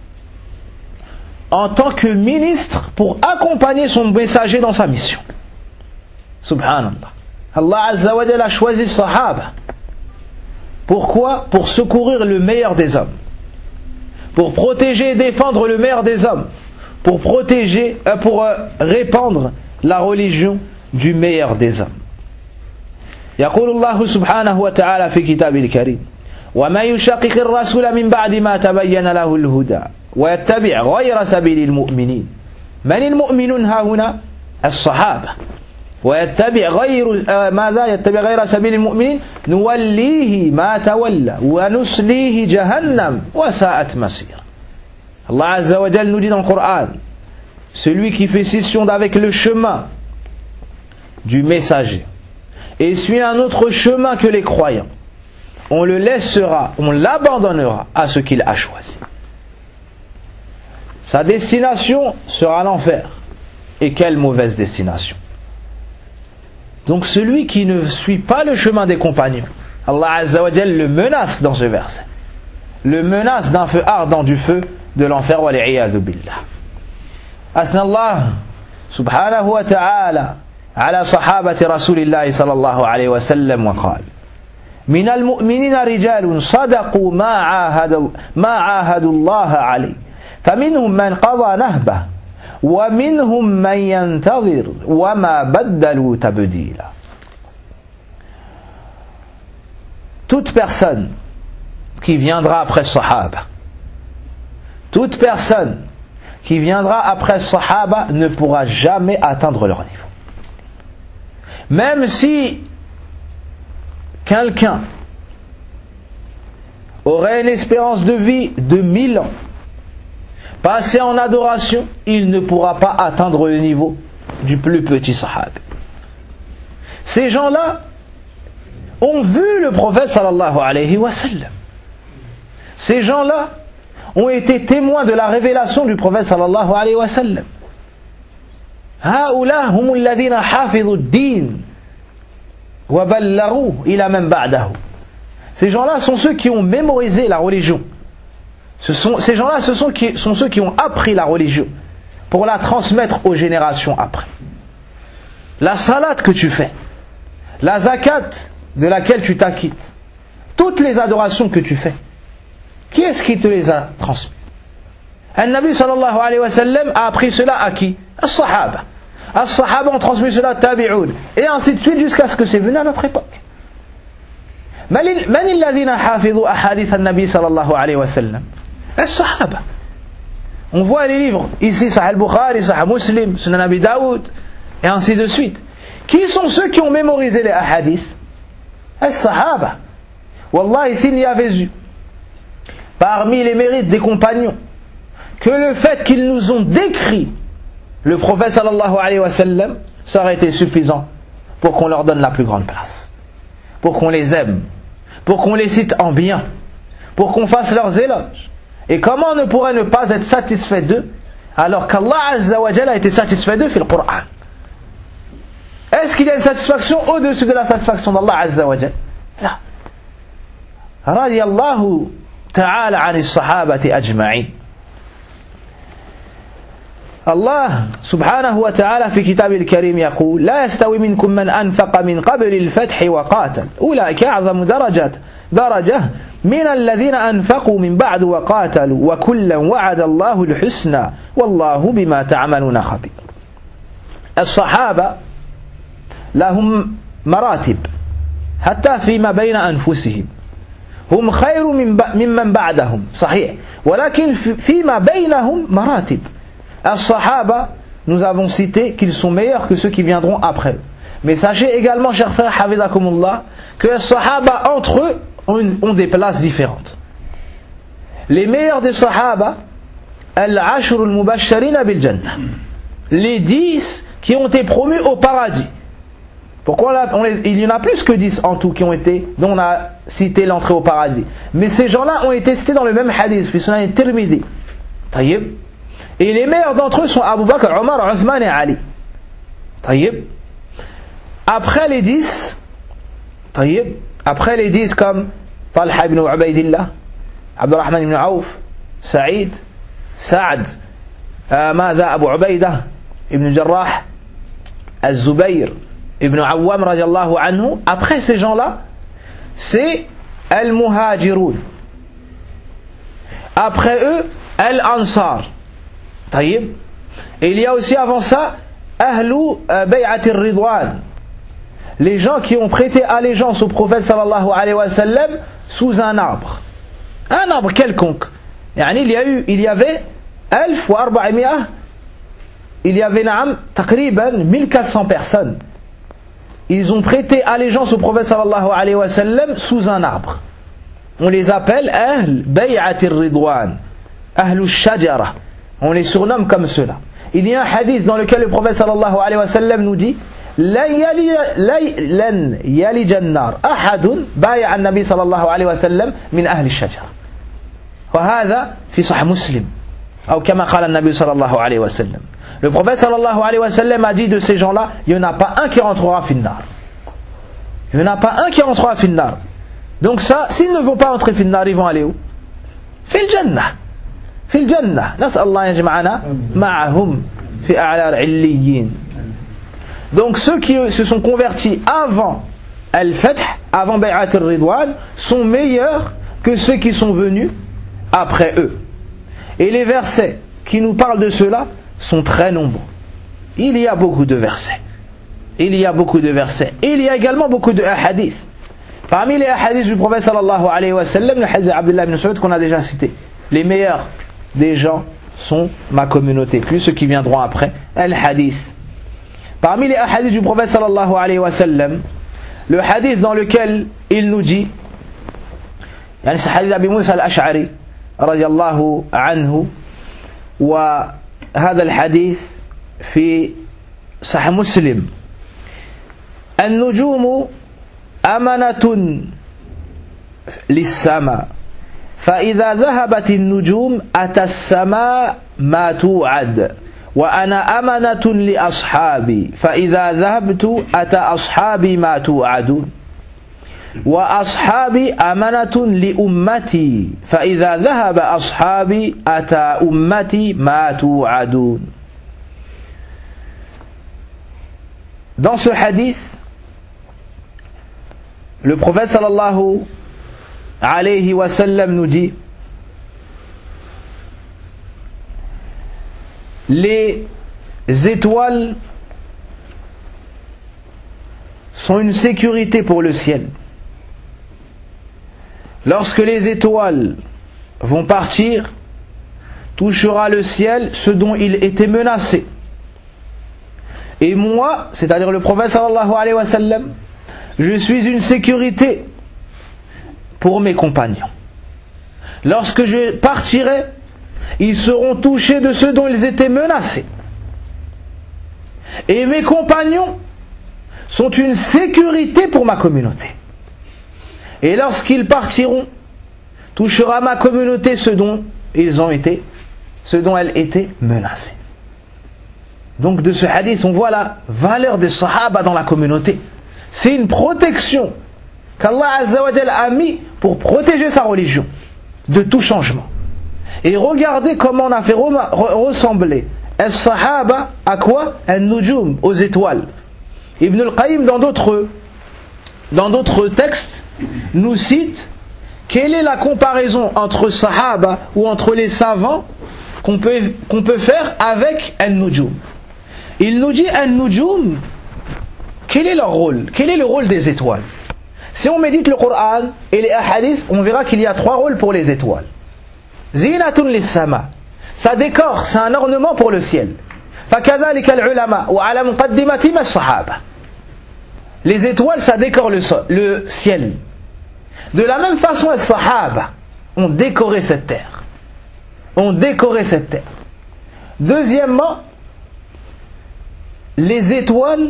Speaker 2: en tant que ministres pour accompagner son messager dans sa mission. Subhanallah. Allah Azza wa Jalla a choisi Sahaba. Pourquoi? Pour secourir le meilleur des hommes, pour protéger et défendre le meilleur des hommes, pour protéger, euh, pour euh, répandre la religion du meilleur des hommes. يقول الله سبحانه وتعالى في كتابه الكريم وما يشاقق الرسول من بعد ما تبين له الهدى ويتبع غير سبيل المؤمنين. من المؤمنون ها هنا؟ الصحابة. ويتبع غير آه ماذا يتبع غير سبيل المؤمنين نوليه ما تولى ونسليه جهنم وساءت مصير. Allah Azza wa Jal nous dit dans le Coran, celui qui fait scission avec le chemin du messager et suit un autre chemin que les croyants, on le laissera, on l'abandonnera à ce qu'il a choisi. Sa destination sera l'enfer. Et quelle mauvaise destination. Donc celui qui ne suit pas le chemin des compagnons, Allah Azza wa Jal le menace dans ce verset, le menace d'un feu ardent, du feu de l'enfer, wa li'iyadhu billah. Asna Allah subhanahu wa ta'ala على صحابة رسول الله صلى الله عليه وسلم وقال من المؤمنين رجال صدقوا ما عاهدوا ما عاهدوا الله عليه فمنهم من قضى نهبه ومنهم من ينتظر وما بدلوا تبديلا. Toute personne qui viendra après Sahaba, toute personne qui viendra après Sahaba ne pourra jamais atteindre leur niveau. Même si quelqu'un aurait une espérance de vie de mille ans, passé en adoration, il ne pourra pas atteindre le niveau du plus petit Sahaba. Ces gens-là ont vu le prophète sallallahu alayhi wa sallam. Ces gens-là ont été témoins de la révélation du prophète sallallahu alayhi wa sallam. هؤلاء هم الذين حافظوا الدين وبلغوه إلى من بعده. Ces gens-là sont ceux qui ont mémorisé la religion. Ce sont, ces gens-là ce sont, qui, sont ceux qui ont appris la religion pour la transmettre aux générations après. La salat que tu fais, la zakat de laquelle tu t'acquittes, toutes les adorations que tu fais, qui est-ce qui te les a transmises? An-Nabi sallallahu alayhi wa sallam a appris cela à qui? As-Sahaba. As-Sahaba ont transmis cela à Tabi'un. Et ainsi de suite jusqu'à ce que c'est venu à notre époque. من الذين حافظوا أحاديث النبي صلى الله عليه وسلم؟ As-Sahaba. On voit les livres ici, Sahih al-Bukhari, Sahih Muslim, Sunan Abi Daoud, et ainsi de suite. Qui sont ceux qui ont mémorisé les hadiths? As-Sahaba. Wallah, s'il y avait eu parmi les mérites des compagnons que le fait qu'ils nous ont décrit le prophète sallallahu alayhi wa sallam, ça aurait été suffisant pour qu'on leur donne la plus grande place, pour qu'on les aime, pour qu'on les cite en bien, pour qu'on fasse leurs éloges. Et comment on ne pourrait ne pas être satisfait d'eux alors qu'Allah Azza wa Jalla a été satisfait d'eux dans le Coran? Est-ce qu'il y a une satisfaction au-dessus de la satisfaction d'Allah Azza wa Jalla? La. Radiyallahu ta'ala an as-sahabati ajma'in. الله سبحانه وتعالى في كتابه الكريم يقول لا يستوي منكم من أنفق من قبل الفتح وقاتل أولئك أعظم درجة درجة من الذين أنفقوا من بعد وقاتلوا وكلا وعد الله الحسنى والله بما تعملون خبير. الصحابة لهم مراتب حتى فيما بين أنفسهم هم خير من ممن بعدهم صحيح ولكن فيما بينهم مراتب. As-Sahaba, nous avons cité qu'ils sont meilleurs que ceux qui viendront après eux. Mais sachez également, chers frères, Hafidakumullah, que les Sahaba entre eux ont, ont des places différentes. Les meilleurs des Sahaba, Al-Ashr al-Mubashsharina bil-Jannah, les dix qui ont été promus au paradis. Pourquoi on a, on les, il y en a plus que dix en tout qui ont été, dont on a cité l'entrée au paradis. Mais ces gens-là ont été cités dans le même hadith, puis cela est Tirmidhi. Taïb. Et les meilleurs d'entre eux sont Abu Bakr, Omar, Uthman et Ali. Taïb. Après les dix, taïb, après les dix comme Talha ibn Ubaydillah, Abdurrahman ibn Auf, Saïd, Saad, euh, Mada Abu Ubaydah, ibn Jarrah, Az-Zubayr, ibn Awwam radiallahu anhu. Après ces gens-là, c'est Al-Muhajirun. Après eux, Al-Ansar. Taïb. Et il y a aussi avant ça Ahlu Bay'atir Ridwan, les gens qui ont prêté allégeance au prophète sallallahu alayhi wa sallam sous un arbre, un arbre quelconque. Yani, il y a eu, il y avait ألف وأربعمائة, il y avait naam taqriban mille quatre cents personnes. Ils ont prêté allégeance au prophète sallallahu alayhi wa sallam sous un arbre. On les appelle Ahl Bay'atir Ridwan, Ahlu Shajara. On les surnomme comme cela. Il y a un hadith dans lequel le prophète sallallahu alayhi wa sallam nous dit لن يلج النار أحد بايع النبي صلى الله عليه وسلم من أهل الشجرة. وهذا في صحيح مسلم أو كما قال النبي صلى الله عليه وسلم. Le prophète sallallahu alayhi wa sallam a dit de ces gens-là, il n'y en a pas un qui rentrera finnar. Il n'y en a pas un qui rentrera finnar. Donc ça, s'ils ne vont pas entrer finnar, ils vont aller où? Fil Jannah. Fil Jannah. Nas'al Allah yajma'ana ma'ahum fi a'la al-'illiyin. Donc ceux qui se sont convertis avant Al-Fath, avant Bay'at al-Ridwan, sont meilleurs que ceux qui sont venus après eux. Et les versets qui nous parlent de cela sont très nombreux. Il y a beaucoup de versets. Il y a beaucoup de versets. Et il y a également beaucoup de hadiths Parmi les hadiths du prophète sallallahu alayhi wa sallam, le hadith d'Abdullah ibn Mas'ud qu'on a déjà cité. Les meilleurs des gens sont ma communauté, plus ceux qui viendront après. Al-hadith. Parmi les hadiths du prophète sallallahu alayhi wa sallam, le hadith dans lequel il nous dit, c'est le hadith d'Abi Moussa al-Ash'ari radiyallahu anhu, وهذا الحديث في صحيح مسلم: النجوم أمنة للسماء فإذا ذهبت النجوم أتى السماء ما توعد وأنا أمنة لأصحابي فإذا ذهبت أتى أصحابي ما توعدون وأصحابي أمنة لأمتي فإذا ذهب أصحابي أتى أمتي ما توعدون. Dans ce hadith, le prophète sallallahu alayhi wa sallam nous dit: les étoiles sont une sécurité pour le ciel. Lorsque les étoiles vont partir, touchera le ciel ce dont il était menacé. Et moi, c'est-à-dire le prophète sallallahu alayhi wa sallam, je suis une sécurité pour mes compagnons. Lorsque je partirai, ils seront touchés de ce dont ils étaient menacés. Et mes compagnons sont une sécurité pour ma communauté. Et lorsqu'ils partiront, touchera ma communauté ce dont ils ont été, ce dont elle était menacée. Donc de ce hadith, on voit la valeur des sahaba dans la communauté. C'est une protection qu'Allah Azza wa Jal a mis pour protéger sa religion de tout changement. Et regardez comment on a fait ressembler as-sahaba à quoi? An-nujum, aux étoiles. Ibn al-Qayyim dans d'autres dans d'autres textes nous cite quelle est la comparaison entre sahaba ou entre les savants qu'on peut, qu'on peut faire avec an-nujum. Il nous dit an-nujum, quel est leur rôle? Quel est le rôle des étoiles? Si on médite le Coran et les hadiths, on verra qu'il y a trois rôles pour les étoiles. Zinatun lis-sama, ça décore, c'est un ornement pour le ciel. Fakadhalika al-ulama wa ala muqaddimatihim as-sahaba. Les étoiles, ça décore le, le ciel. De la même façon, les sahaba ont décoré cette terre. Ont décoré cette terre. Deuxièmement, les étoiles,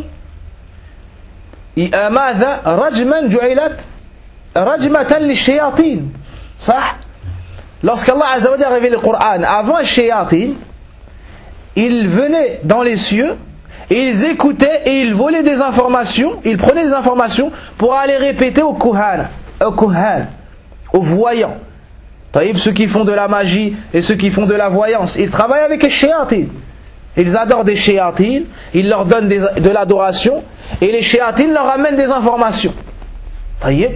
Speaker 2: ماذا رجما جعلت رجمة للشياطين صح. Lorsqu'Allah Azza wa Jalla a révélé le Coran, avant les shayatin, ils venaient dans les cieux et ils écoutaient et ils volaient des informations, ils prenaient des informations pour aller répéter aux kuhan, aux kuhan, aux voyants. Taïb, ceux qui font de la magie et ceux qui font de la voyance, ils travaillent avec les shayatin. Ils adorent des shayatin, ils leur donnent des, de l'adoration et les shayatin leur amènent des informations. Taïb.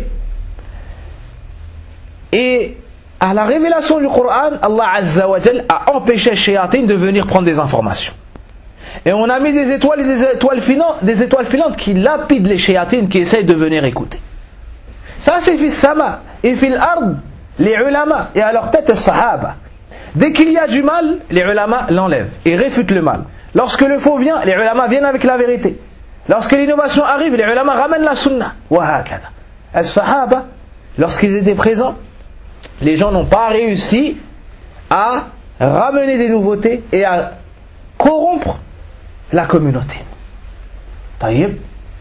Speaker 2: Et à la révélation du Coran, Allah Azza wa Jal a empêché les shayatin de venir prendre des informations. Et on a mis des étoiles et des étoiles filantes, des étoiles filantes qui lapident les shayatin qui essayent de venir écouter. Ça c'est fil sama et fil ard, les ulama et à leur tête les sahaba. Dès qu'il y a du mal, les ulama l'enlèvent et réfutent le mal. Lorsque le faux vient, les ulama viennent avec la vérité. Lorsque l'innovation arrive, les ulama ramènent la sunna. Wa hakada. As-sahaba, lorsqu'ils étaient présents, les gens n'ont pas réussi à ramener des nouveautés et à corrompre la communauté. Taïb.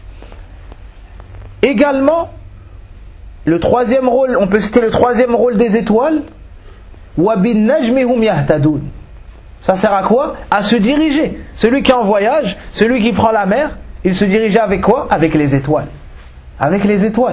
Speaker 2: Également, le troisième rôle, on peut citer le troisième rôle des étoiles. Ça sert à quoi? À se diriger. Celui qui est en voyage, celui qui prend la mer, il se dirige avec quoi? Avec les étoiles. Avec les étoiles.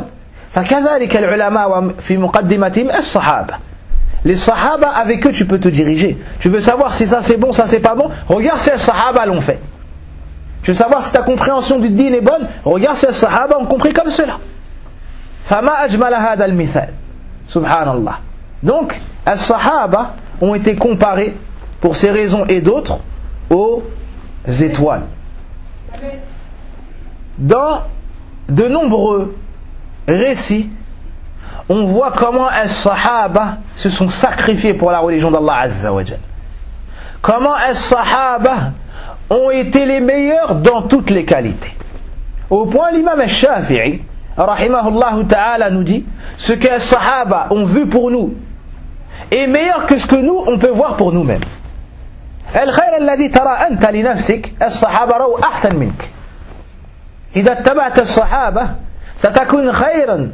Speaker 2: Les sahaba, avec eux tu peux te diriger. Tu veux savoir si ça c'est bon, ça c'est pas bon, regarde si les sahaba l'ont fait. Tu veux savoir si ta compréhension du din est bonne, regarde si les sahaba ont compris comme cela. Fama ajmala hada al-mithal. Subhanallah. Donc, les sahaba ont été comparés, pour ces raisons et d'autres, aux étoiles. Dans de nombreux récits, on voit comment les Sahaba se sont sacrifiés pour la religion d'Allah Azza wa Jal. Comment les Sahaba ont été les meilleurs dans toutes les qualités. Au point, l'imam al-Shafi'i, rahimahullah ta'ala, nous dit ce que les Sahaba ont vu pour nous est meilleur que ce que nous, on peut voir pour nous-mêmes. الخير الذي ترى أنت لنفسك الصحابة رأوا أحسن منك. إذا اتبعت الصحابة ستكون خيرا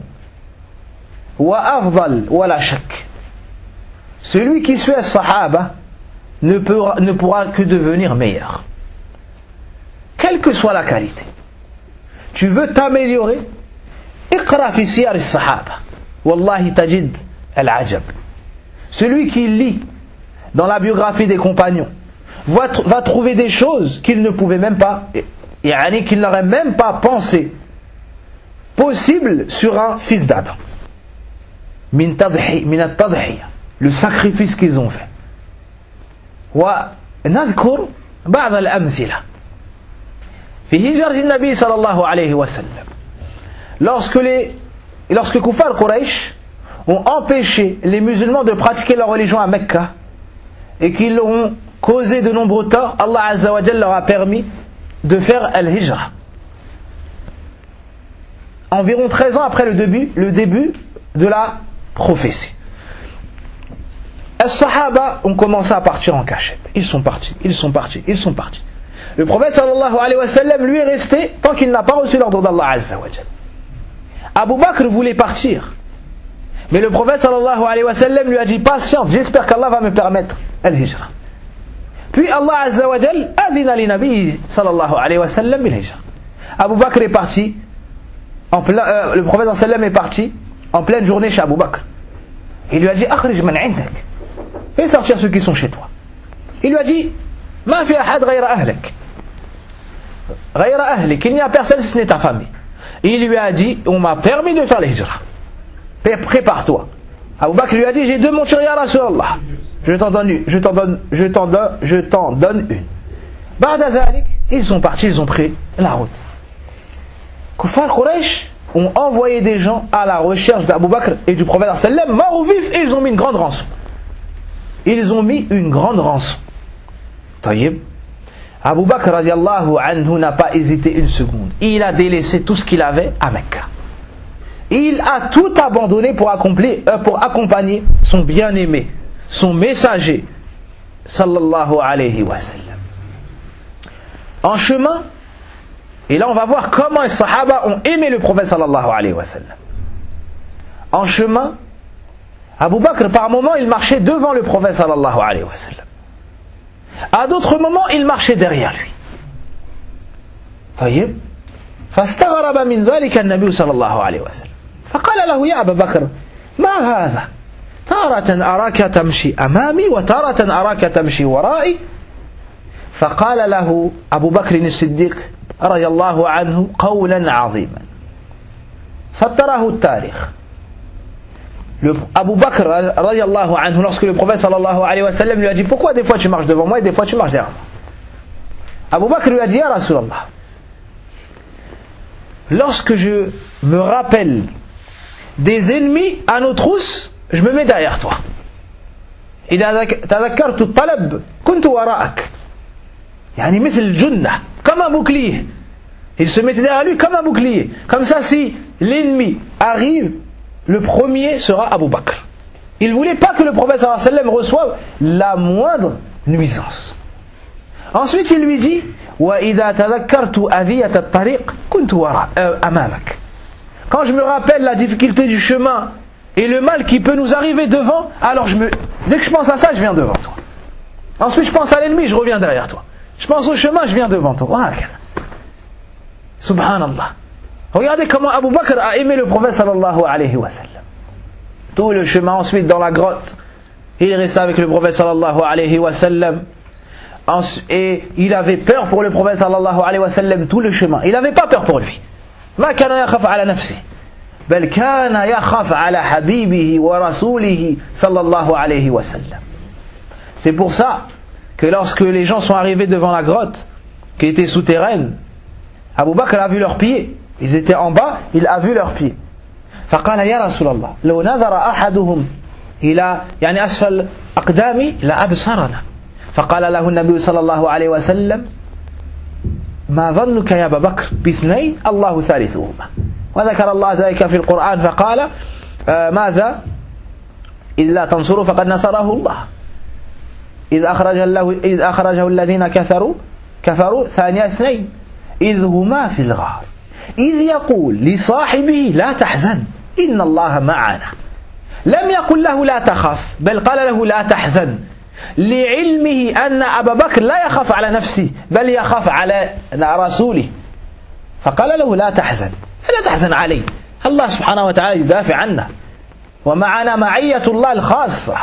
Speaker 2: وأفضل ولا شك. Celui qui suit les Sahaba ne, peut, ne pourra que devenir meilleur. Quelle que soit la qualité. Tu veux t'améliorer? اقرأ في سير الصحابة. والله تجد العجب. Celui qui lit dans la biographie des compagnons va, va trouver des choses qu'il ne pouvait même pas, yani qu'il n'aurait même pas pensé possible sur un fils d'Adam. Min tadhi, min at-tadhiya, le sacrifice qu'ils ont fait. Wa nadhkur ba'd al-amthila. Fi hijrat an-nabi sallallahu alayhi wa sallam. Lorsque les lorsque Kuffar Quraysh ont empêché les musulmans de pratiquer leur religion à Mecca et qu'ils leur ont causé de nombreux torts, Allah Azza wa Jalla leur a permis de faire al-hijra. Environ treize ans après le début, le début de la prophétie. Les Sahaba ont commencé à partir en cachette. Ils sont partis, ils sont partis, ils sont partis. Le prophète sallallahu alayhi wa sallam lui est resté tant qu'il n'a pas reçu l'ordre d'Allah Azza wa Jalla. Abu Bakr voulait partir. Mais le prophète sallallahu alayhi wa sallam lui a dit patiente, j'espère qu'Allah va me permettre al-hijra. Puis Allah Azza wa Jal adhina li nabi sallallahu alayhi wa sallam bil-hijra. Abu Bakr est parti, en plein, euh, le prophète sallallahu alayhi wa sallam est parti en pleine journée chez Abu Bakr. Il lui a dit akhrij man indak. Fais sortir ceux qui sont chez toi. Il lui a dit ma fi ahad ghayra ahlak. Ghayra ahlik, il n'y a personne si ce n'est ta famille. Il lui a dit on m'a permis de faire l'hijra. Prépare-toi. Abu Bakr lui a dit j'ai deux montures ya Rasulallah. Je t'en donne une, je t'en donne, je t'en donne, je t'en donne une. Ba'da dhalik, ils sont partis, ils ont pris la route. Kuffar Quraysh ont envoyé des gens à la recherche d'Abu Bakr et du prophète sallam, morts ou vifs, et ils ont mis une grande rançon. Ils ont mis une grande rançon. Taïb. Abu Bakr radiallahu anhu n'a pas hésité une seconde. Il a délaissé tout ce qu'il avait à Mecca. Il a tout abandonné pour accomplir, euh, pour accompagner son bien-aimé, son messager, sallallahu alayhi wa sallam. En chemin, et là on va voir comment les Sahaba ont aimé le prophète sallallahu alayhi wa sallam. En chemin, Abu Bakr par moments il marchait devant le prophète sallallahu alayhi wa sallam. À d'autres moments il marchait derrière lui. طيب فاستغرب من ذلك النبي صلى الله عليه وسلم فقال له يا أبا بكر ما هذا تارة أراك تمشي أمامي وتارة أراك تمشي ورائي فقال له أبو بكر الصديق رضي الله عنه قولا عظيما سطره التاريخ. Le Abu Bakr radiallahu anhu, lorsque le prophète sallallahu alayhi wa sallam lui a dit pourquoi des fois tu marches devant moi et des fois tu marches derrière moi, Abu Bakr lui a dit ya Rasulallah, lorsque je me rappelle des ennemis à nos trousses, je me mets derrière toi. إذا تذكرت الطلب كنت وراءك. يعني مثل الجنة, comme un bouclier. Il se mettait derrière lui comme un bouclier. Comme ça, si l'ennemi arrive, le premier sera Abu Bakr. Il ne voulait pas que le prophète sallallahu alayhi wa sallam reçoive la moindre nuisance. Ensuite, il lui dit وَإِذَا تَذَكَّرْتُ أَذِيَةَ الطَّرِيقِ كُنْتُ وَرَا أَمَامَكَ. Quand je me rappelle la difficulté du chemin et le mal qui peut nous arriver devant, alors je me, dès que je pense à ça, je viens devant toi. Ensuite, je pense à l'ennemi, je reviens derrière toi. Je pense au chemin, je viens devant toi. Subhanallah. Regardez comment Abu Bakr a aimé le prophète sallallahu alayhi wa sallam. Tout le chemin ensuite dans la grotte, il restait avec le prophète sallallahu alayhi wa sallam. Et il avait peur pour le prophète sallallahu alayhi wa sallam tout le chemin. Il n'avait pas peur pour lui. ما كان يخاف على نفسه بل كان يخاف على حبيبه ورسوله صلى الله عليه وسلم. C'est pour ça que lorsque les gens sont arrivés devant la grotte qui était souterraine, Abu Bakr a vu leurs pieds. Ils étaient en bas, il a vu leurs pieds. فقال يا رسول الله لو نظر أحدهم إلى يعني أسفل أقدامي لأبصرنا فقال له النبي صلى الله عليه وسلم ما ظنك يا أبا بكر باثنين الله ثالثهما وذكر الله ذلك في القرآن فقال آه ماذا إذ لا تنصروا فقد نصره الله إذ أخرجه, الله إذ أخرجه الذين كفروا كفروا ثاني اثنين إذ هما في الغار إذ يقول لصاحبه لا تحزن إن الله معنا لم يقل له لا تخاف بل قال له لا تحزن لعلمه أن أبا بكر لا يخاف على نفسه بل يخاف على رسوله فقال له لا تحزن لا تحزن عليه الله سبحانه وتعالى يدافع عنا ومعنا معية الله الخاصة.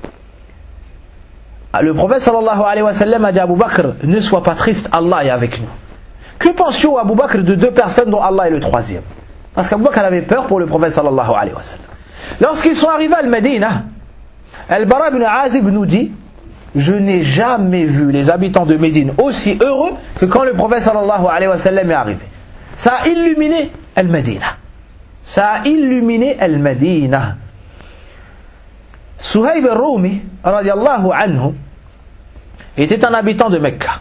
Speaker 2: Le prophète sallallahu alayhi wa sallam a dit à Abu Bakr ne sois pas triste, Allah est avec nous. Que penses-tu Abu Bakr de deux personnes dont Allah est le troisième? Parce qu'Abu Bakr avait peur pour le prophète sallallahu alayhi wa sallam. Lorsqu'ils sont arrivés à Al-Médina, Al-Bara ibn Azib nous dit je n'ai jamais vu les habitants de Médine aussi heureux que quand le prophète sallallahu alayhi wa sallam est arrivé. Ça a illuminé Al-Médina. Ça a illuminé Al-Médina. Suhayb al-Rumi radiyallahu anhu était un habitant de Mecca.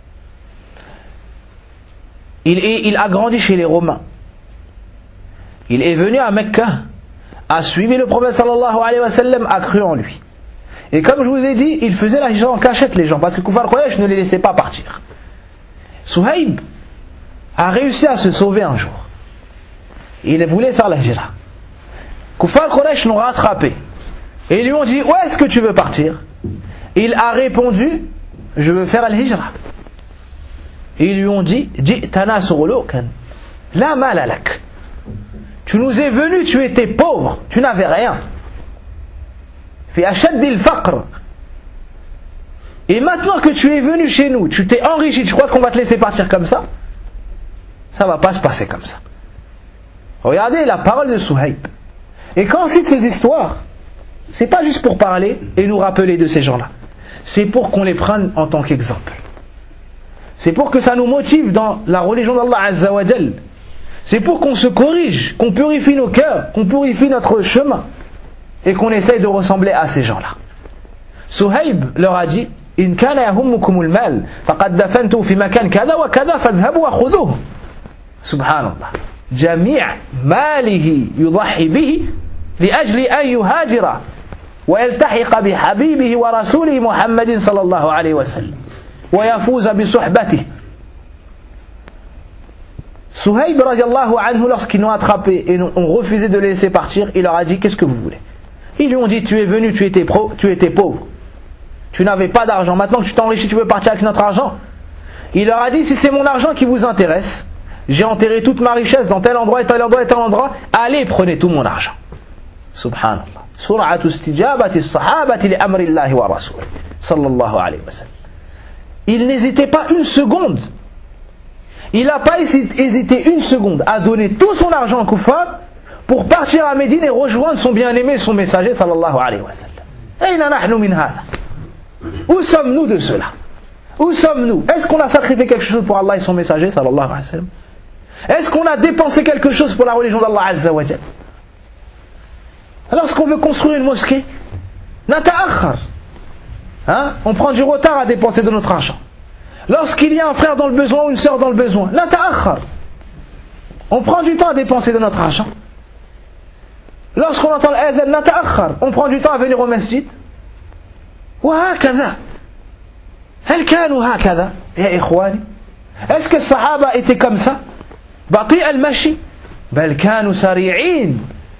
Speaker 2: Il, est, il a grandi chez les Romains. Il est venu à Mecca, a suivi le prophète sallallahu alayhi wa sallam, a cru en lui. Et comme je vous ai dit, il faisait la hijra en cachette les gens, parce que Kufar Quraysh ne les laissait pas partir. Suhayb a réussi à se sauver un jour. Il voulait faire la hijra. Kufar Quraysh l'ont rattrapé. Et ils lui ont dit, où est-ce que tu veux partir? Il a répondu, je veux faire la hijra. Et ils lui ont dit, Ji'tana sughlukan, la mala lak. Tu nous es venu, tu étais pauvre, tu n'avais rien. Fi ashaddil faqr. Et maintenant que tu es venu chez nous, tu t'es enrichi, tu crois qu'on va te laisser partir comme ça? Ça va pas se passer comme ça. Regardez la parole de Suhayb. Et quand on cite ces histoires, c'est pas juste pour parler et nous rappeler de ces gens-là. C'est pour qu'on les prenne en tant qu'exemple. C'est pour que ça nous motive dans la religion d'Allah Azza wa Jal. C'est pour qu'on se corrige, qu'on purifie nos cœurs, qu'on purifie notre chemin et qu'on essaye de ressembler à ces gens-là. Suhayb leur a dit In kana yahummukumul mal faqad dafantu fi makan kada wa kada fadhhabu wa khudhuhu. Subhanallah. Jami' malihi yudahhi bihi لأجل أن يهاجر ويلتحق بحبيبه ورسوله محمد صلى الله عليه وسلم ويفوز بصحبته. Suhayb radiallahu anhu, lorsqu'ils l'ont attrapé et ont refusé de le laisser partir, il leur a dit qu'est-ce que vous voulez? Ils lui ont dit tu es venu, tu étais, pro, tu étais pauvre, tu n'avais pas d'argent, maintenant que tu t'enrichis tu veux partir avec notre argent? Il leur a dit si c'est mon argent qui vous intéresse, j'ai enterré toute ma richesse dans tel endroit et tel endroit et tel endroit, allez prenez tout mon argent. Subhanallah. Sur'atu istijabati as-sahabati li amri Allah wa rasulih sallallahu alayhi wa sallam. Il n'hésitait pas une seconde. Il n'a pas hésité une seconde à donner tout son argent au kuffar pour partir à Médine et rejoindre son bien-aimé, son messager sallallahu alayhi wa sallam. Ayna nahnu min hadha? Où sommes-nous de cela? Où sommes-nous? Est-ce qu'on a sacrifié quelque chose pour Allah et son messager sallallahu alayhi wa sallam? Est-ce qu'on a dépensé quelque chose pour la religion d'Allah Azza wa Jal? Lorsqu'on veut construire une mosquée, nata'akhar, hein, on prend du retard à dépenser de notre argent. Lorsqu'il y a un frère dans le besoin ou une sœur dans le besoin, nata'akhar, on prend du temps à dépenser de notre argent. Lorsqu'on entend l'adhan, nata'akhar, on prend du temps à venir au masjid. Wa hakadha. Hal kanu hakadha, ya ikhwani? Est-ce que les sahaba étaient comme ça? Bati al-mashi, bal kanu sari'in.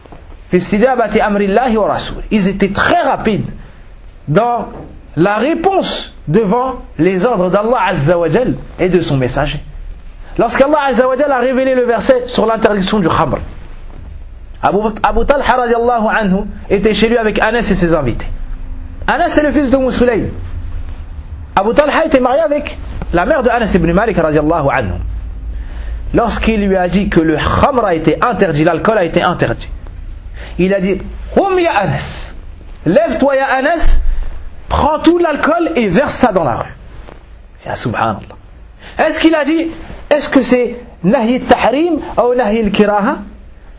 Speaker 2: Ils étaient très rapides dans la réponse devant les ordres d'Allah Azza wa Jal et de son messager. Lorsqu'Allah Azza wa Jal a révélé le verset sur l'interdiction du khamr, Abu, Abu Talha radiallahu anhu était chez lui avec Anas et ses invités. Anas est le fils de Umm Sulaym. Abu Talha était marié avec la mère de Anas ibn Malik radiallahu anhu. Lorsqu'il lui a dit que le khamr a été interdit, l'alcool a été interdit, il a dit Hum ya Anas, lève-toi ya Anas, prends tout l'alcool et verse ça dans la rue. Ya subhanallah. Est-ce qu'il a dit est-ce que c'est nahi al-tahrim ou nahi al-kiraha?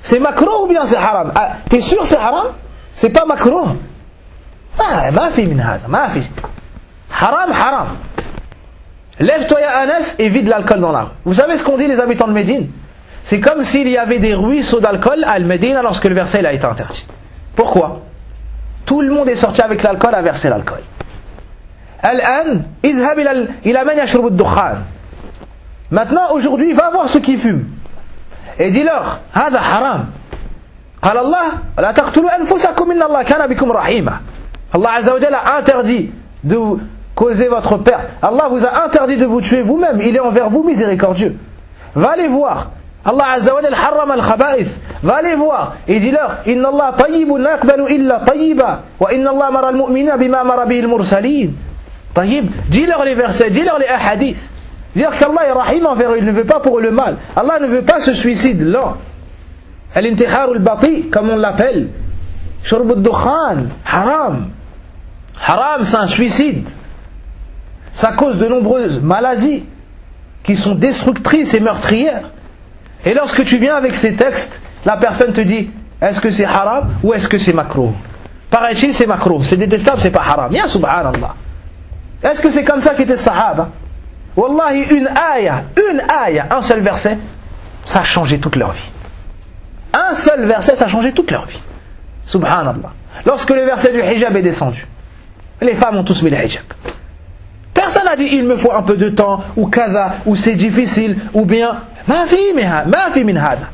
Speaker 2: C'est makruh ou bien c'est haram? Ah, t'es sûr c'est haram? C'est pas makruh. Ah, ma fi min hada, ma fi. Haram, haram. Lève-toi ya Anas et vide l'alcool dans la rue. Vous savez ce qu'ont dit les habitants de Médine? C'est comme s'il y avait des ruisseaux d'alcool à Al-Médine lorsque le verset il a été interdit. Pourquoi? Tout le monde est sorti avec l'alcool à verser l'alcool. Al-an, idhab ila man yashrubu ad-dukhan. Maintenant, aujourd'hui, va voir ceux qui fument. Et dis-leur, hada haram. قال الله لا تقتلوا أنفسكم إن الله كان بكم رحيما. Allah Azza wa Jalla a interdit de vous causer votre perte. Allah vous a interdit de vous tuer vous-même. Il est envers vous miséricordieux. Va les voir. Allah Azza wa Jalla harram al-khaba'ith. Va les voir et dis-leur Inna Allah tayyibun la yaqbalu illa tayyiba wa inna Allah mara al-mu'minina bima mara bihi al-mursalin. Tayyib, dis-leur les versets, dis-leur les hadiths. Dire qu'Allah est rahim envers eux, il ne veut pas pour eux le mal. Allah ne veut pas ce suicide lent. Al-intihar al-bati, comme on l'appelle. Shurb al-dukhan, haram. Haram, c'est un suicide. Ça cause de nombreuses maladies qui sont destructrices et meurtrières. Et lorsque tu viens avec ces textes, la personne te dit, est-ce que c'est haram ou est-ce que c'est makruh? Paraît-il, c'est makruh, c'est détestable, c'est pas haram. Ya subhanallah. Est-ce que c'est comme ça qu'étaient les sahaba? Wallahi, une ayah, une ayah, un seul verset, ça a changé toute leur vie. Un seul verset, ça a changé toute leur vie. Subhanallah. Lorsque le verset du hijab est descendu, les femmes ont tous mis le hijab. Personne n'a dit il me faut un peu de temps, ou kaza, ou c'est difficile, ou bien ma fi ma fi min hada.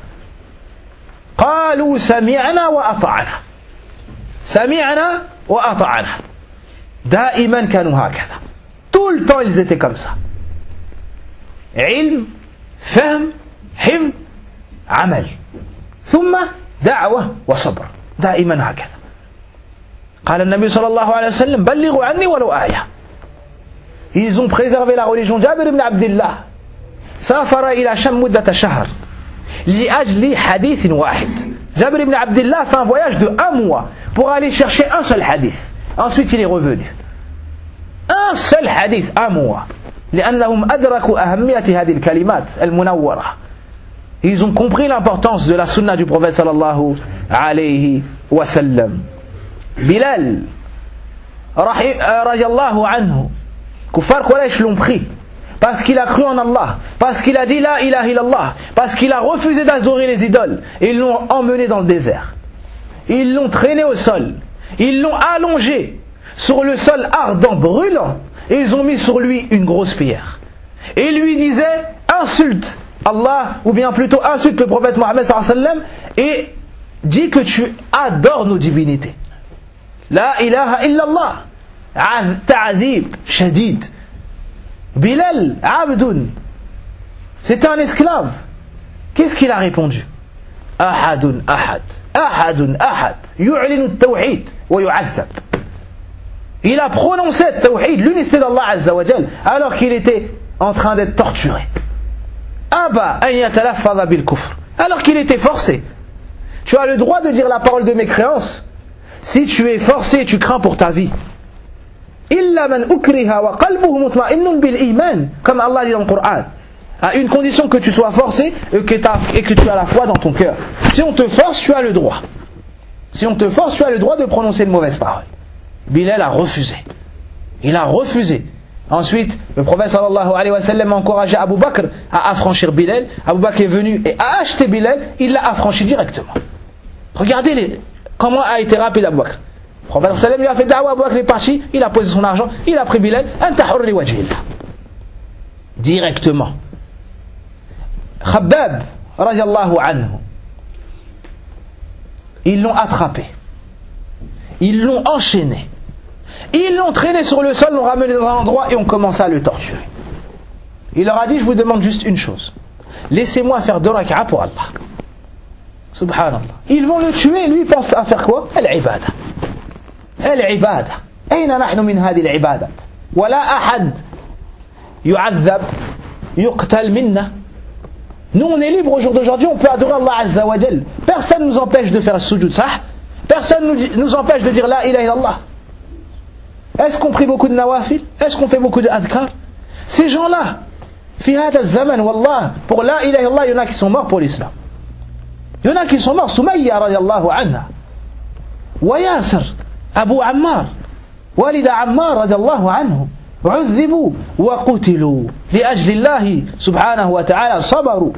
Speaker 2: قالوا سمعنا وأطعنا. سمعنا وأطعنا. دائما كانوا هكذا. Tout le temps ils étaient comme ça. علم, فهم, حفظ, عمل. ثم دعوة وصبر. دائما هكذا. قال النبي صلى الله عليه وسلم بلغوا عني ولو آية. Ils ont préservé la religion. Jabir ibn Abdullah سافر إلى شام مدة شهر لأجل حديث واحد. Jabir ibn Abdullah fait un voyage de un mois pour aller chercher un seul hadith. Ensuite il est revenu. Un seul hadith, un mois. لأنهم أدركوا أهمية هذه الكلمات المنورة. Ils ont compris l'importance de la sunna du prophète sallallahu alayhi wa sallam. Bilal radiallahu anhu, Kuffar Quraysh l'ont pris parce qu'il a cru en Allah, parce qu'il a dit la ilaha illallah, parce qu'il a refusé d'adorer les idoles. Ils l'ont emmené dans le désert, ils l'ont traîné au sol, ils l'ont allongé sur le sol ardent, brûlant, et ils ont mis sur lui une grosse pierre et ils lui disaient insulte Allah, ou bien plutôt insulte le prophète Mohammed sallallahu alayhi wa sallam et dis que tu adores nos divinités. La ilaha illallah. Ta'zib shadid. Bilal abdun, c'était un esclave. Qu'est-ce qu'il a répondu? Ahadun ahad, ahadun ahad, yu'linu at-tawhid wa yu'azzab. Il a prononcé at-tawhid, l'unicité d'Allah azza wa jal, alors qu'il était en train d'être torturé. Aba an yatalaffadha bil kufr, alors qu'il était forcé. Tu as le droit de dire la parole de mécréance si tu es forcé, tu crains pour ta vie. Illa man ukriha wa qalbuhu mutma'innun bil iman, comme Allah dit dans le Coran, à une condition que tu sois forcé et que, et que tu as la foi dans ton cœur. Si on te force, tu as le droit. Si on te force, tu as le droit de prononcer de mauvaises paroles. Bilal a refusé. Il a refusé. Ensuite, le prophète sallallahu alayhi wa sallam a encouragé Abu Bakr à affranchir Bilal. Abu Bakr est venu et a acheté Bilal. Il l'a affranchi directement. Regardez les, comment a été rapide Abu Bakr. Le prophète sallallahu alayhi wa sallam lui a fait da'wa, Abu Bakr est parti, il a posé son argent, il a pris Bilal. Anta hurr li wajhillah. Directement. Khabbab radiallahu anhu, ils l'ont attrapé, ils l'ont enchaîné, ils l'ont traîné sur le sol, l'ont ramené dans un endroit et ont commencé à le torturer. Il leur a dit, je vous demande juste une chose, laissez-moi faire deux rak'a pour Allah. Subhanallah. Ils vont le tuer, lui pense à faire quoi? Al-ibada. Al-ibada. Ayna nahnu min hadi al-ibadat? Wala ahad yu'adhab yuqtal minna. Nous on est libre au jour d'aujourd'hui, on peut adorer Allah Azza wa Jal. Personne ne nous empêche de faire le sujud sah. Personne ne nous, nous empêche de dire la ilaha illallah. Est-ce qu'on prie beaucoup de nawafil? Est-ce qu'on fait beaucoup de adhkar? Ces gens-là, fi hada zaman, wallah, pour la ilaha illallah, il y en a qui sont morts pour l'islam. Il y en a qui sont morts. Soumaïa radiallahu anha. Wa Yasir, Abu Ammar, Walida Ammar radiallahu anhu. عذبوا وقتلوا لأجل الله سبحانه وتعالى صبروا.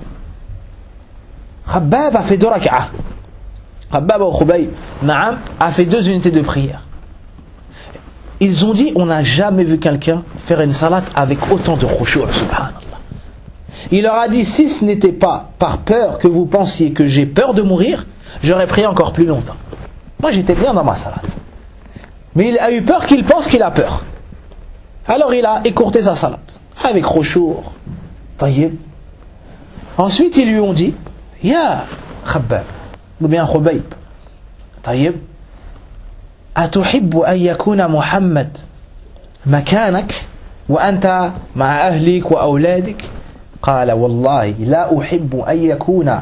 Speaker 2: Khabbab a fait deux rak'ah. Khabbab ou Khubayb, Naam, a fait deux unités de prière. Ils ont dit, on n'a jamais vu quelqu'un faire une salat avec autant de khushu', subhanallah. Il leur a dit, si ce n'était pas par peur que vous pensiez que j'ai peur de mourir, j'aurais prié encore plus longtemps. Moi j'étais bien dans ma salat. Mais il a eu peur qu'il pense qu'il a peur. Alors il a écourté sa salat avec khushu'. Tayyib. Ensuite ils lui ont dit, Ya Khabbab, ou bien Khubayb, Tayyib, أتحب أن يكون محمد مكانك وأنت مع أهلك وأولادك؟ قال والله لا أحب أن يكون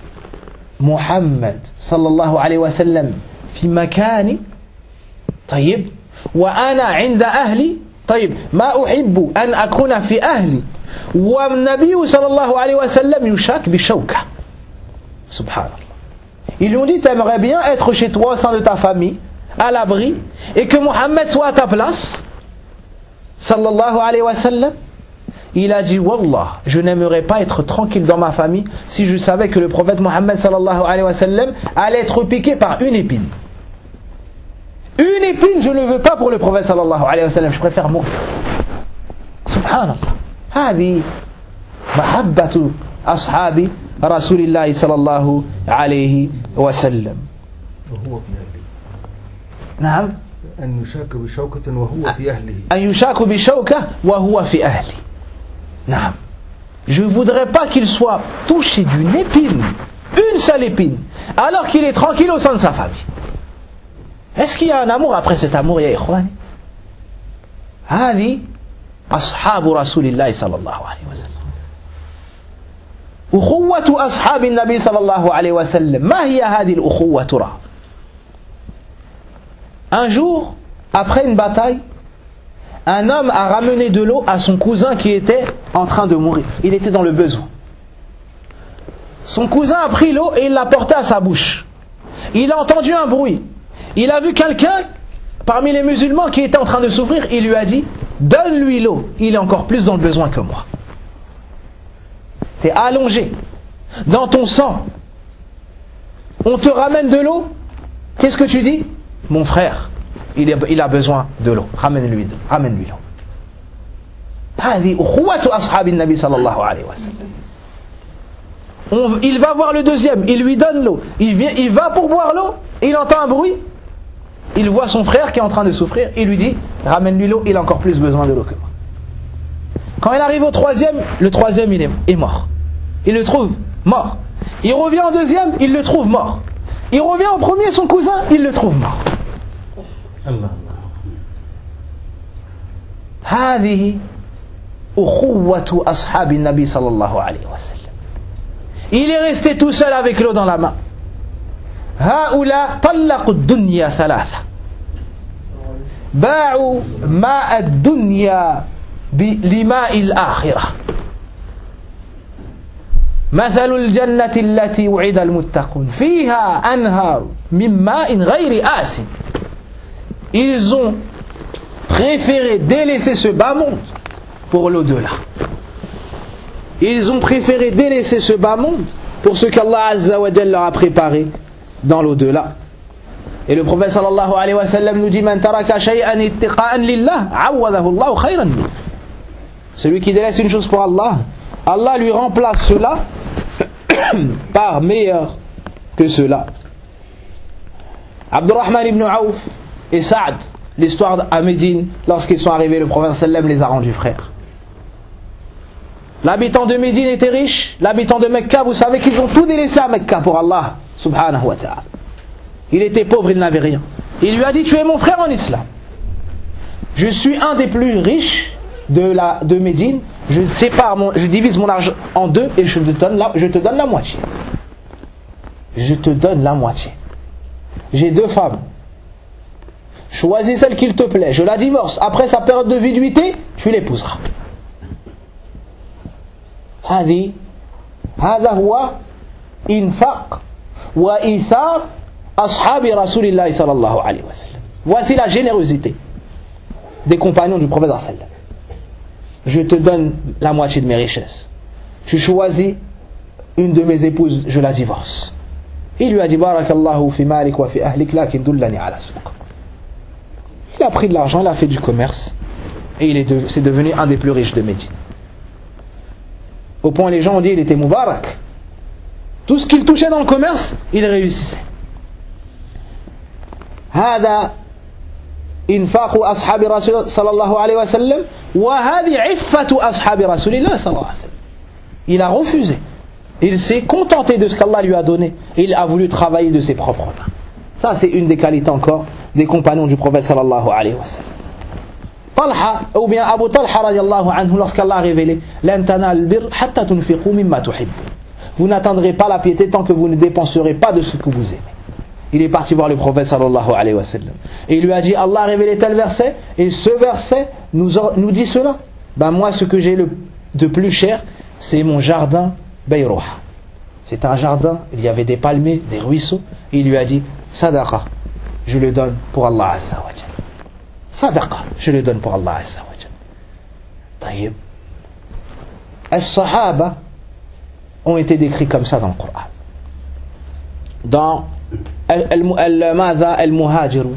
Speaker 2: محمد صلى الله عليه وسلم في مكاني طيب وأنا عند أهلي طيب ما أحب أن أكون في أهلي والنبي صلى الله عليه وسلم يشاك بشوكة. سبحان الله. Ils lui ont dit, t'aimerais bien être chez toi au sein de ta famille, à l'abri, et que Mohammed soit à ta place, sallallahu alayhi wa sallam. Il a dit, Wallah, je n'aimerais pas être tranquille dans ma famille si je savais que le prophète Mohammed sallallahu alayhi wa sallam allait être piqué par une épine. Une épine, je ne veux pas pour le prophète sallallahu alayhi wa sallam, je préfère mourir. Subhanallah. هذه محبة أصحاب رسول الله صلى الله عليه وسلم.
Speaker 3: وهو في أهله.
Speaker 2: نعم.
Speaker 3: أن يشاك بشوكة وهو في أهله.
Speaker 2: أن يشاك بشوكة وهو في أهله. نعم. Je ne voudrais pas qu'il soit touché d'une épine, une seule épine, alors qu'il est tranquille au sein de sa famille. Est-ce qu'il y a un amour après cet amour, ya ikhwani? هذه أصحاب رسول الله صلى الله عليه وسلم. أخوة أصحاب النبي صلى الله عليه وسلم. ما هي هذه الأخوة ترى؟ Un jour, après une bataille, un homme a ramené de l'eau à son cousin qui était en train de mourir. Il était dans le besoin. Son cousin a pris l'eau et il l'a portée à sa bouche. Il a entendu un bruit. Il a vu quelqu'un parmi les musulmans qui était en train de souffrir. Il lui a dit, donne-lui l'eau. Il est encore plus dans le besoin que moi. Tu es allongé dans ton sang. On te ramène de l'eau. Qu'est-ce que tu dis? Mon frère, il, est, il a besoin de l'eau. Ramène-lui, ramène-lui l'eau. هذه أخوة أصحاب النبي صلى الله عليه وسلم. On, il va voir le deuxième, il lui donne l'eau. Il, vient, il va pour boire l'eau, il entend un bruit. Il voit son frère qui est en train de souffrir. Il lui dit, ramène-lui l'eau, il a encore plus besoin de l'eau que moi. Quand il arrive au troisième, le troisième il est, est mort. Il le trouve mort. Il revient au deuxième, il le trouve mort. Il revient au premier, son cousin, il le trouve mort.
Speaker 3: Allah.
Speaker 2: هذه أخوة أصحاب النبي صلى الله عليه وسلم. Il est resté tout seul avec l'eau dans la main. هؤلاء طلقوا الدنيا ثلاثة. باعوا ماء الدنيا لماء الآخرة. مثل الجنة التي وعد المتقون فيها أنهار من ماء غير آسن. Ils ont préféré délaisser ce bas monde pour l'au-delà. Ils ont préféré délaisser ce bas monde pour ce qu'Allah Azza wa Jalla leur a préparé dans l'au-delà. Et le prophète sallallahu alayhi wa sallam nous dit, Man taraka shay'an ittiqa'an lillah, awadahu Allahu khayran min. Celui qui délaisse une chose pour Allah, Allah lui remplace cela par meilleur que cela. Abdurrahman ibn Auf et Saad, l'histoire à Médine, lorsqu'ils sont arrivés, le prophète sallam les a rendus frères. L'habitant de Médine était riche, l'habitant de Mecca, vous savez qu'ils ont tout délaissé à Mecca pour Allah subhanahu wa ta'ala. Il était pauvre, il n'avait rien. Il lui a dit, tu es mon frère en islam. Je suis un des plus riches de, la, de Médine, je sépare mon, je divise mon argent en deux et je te donne la, je te donne la moitié. Je te donne la moitié. J'ai deux femmes. Choisis celle qui te plaît, je la divorce. Après sa période de viduité, tu l'épouseras. هذه هذا هو إنفاق wa ithar ashabi rasulillahi sallallahu alayhi wa sallam. Voici la générosité des compagnons du prophète sallallahu alayhi wa sallam. Je te donne la moitié de mes richesses. Tu choisis une de mes épouses, je la divorce. Il lui a dit barakallahu fi malik wa fi ahlik lakin dullani ala suq. Il a pris de l'argent, il a fait du commerce et il est de, c'est devenu un des plus riches de Médine. Au point les gens ont dit il était Moubarak. Tout ce qu'il touchait dans le commerce, il réussissait. هذا إنفاق أصحاب رسول صلى الله عليه وسلم وهذه عفة أصحاب رسول الله صلى الله عليه وسلم. Il a refusé. Il s'est contenté de ce qu'Allah lui a donné. Il a voulu travailler de ses propres mains. Ça, c'est une des qualités encore des compagnons du prophète sallallahu alayhi wa sallam. Talha, ou bien Abu Talha radiallahu anhu, lorsqu'Allah a révélé Lan tanal bir hatta tunfiqu mimma tuhibbu. Vous n'atteindrez pas la piété tant que vous ne dépenserez pas de ce que vous aimez. Il est parti voir le prophète sallallahu alayhi wa sallam. Et il lui a dit Allah a révélé tel verset, et ce verset nous, nous dit cela. Ben moi, ce que j'ai le, de plus cher, c'est mon jardin Bayrouha. C'est un jardin, il y avait des palmiers, des ruisseaux. Et il lui a dit Sadaqa, je le donne pour Allah Azza wa Jal. Sadaqa, je le donne pour Allah Azza wa Jal. Taïb. As-Sahaba ont été décrits comme ça dans le Coran. Dans ماذا المهاجر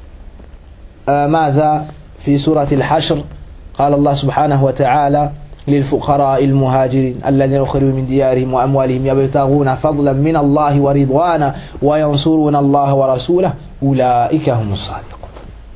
Speaker 2: ماذا في سورة الحشر قال الله سبحانه وتعالى للفقراء المهاجرين الذين أخرجوا من ديارهم وأموالهم يبتغون فضلا من الله ورضوانا وينصرون الله ورسوله أولئك هم الصادقون.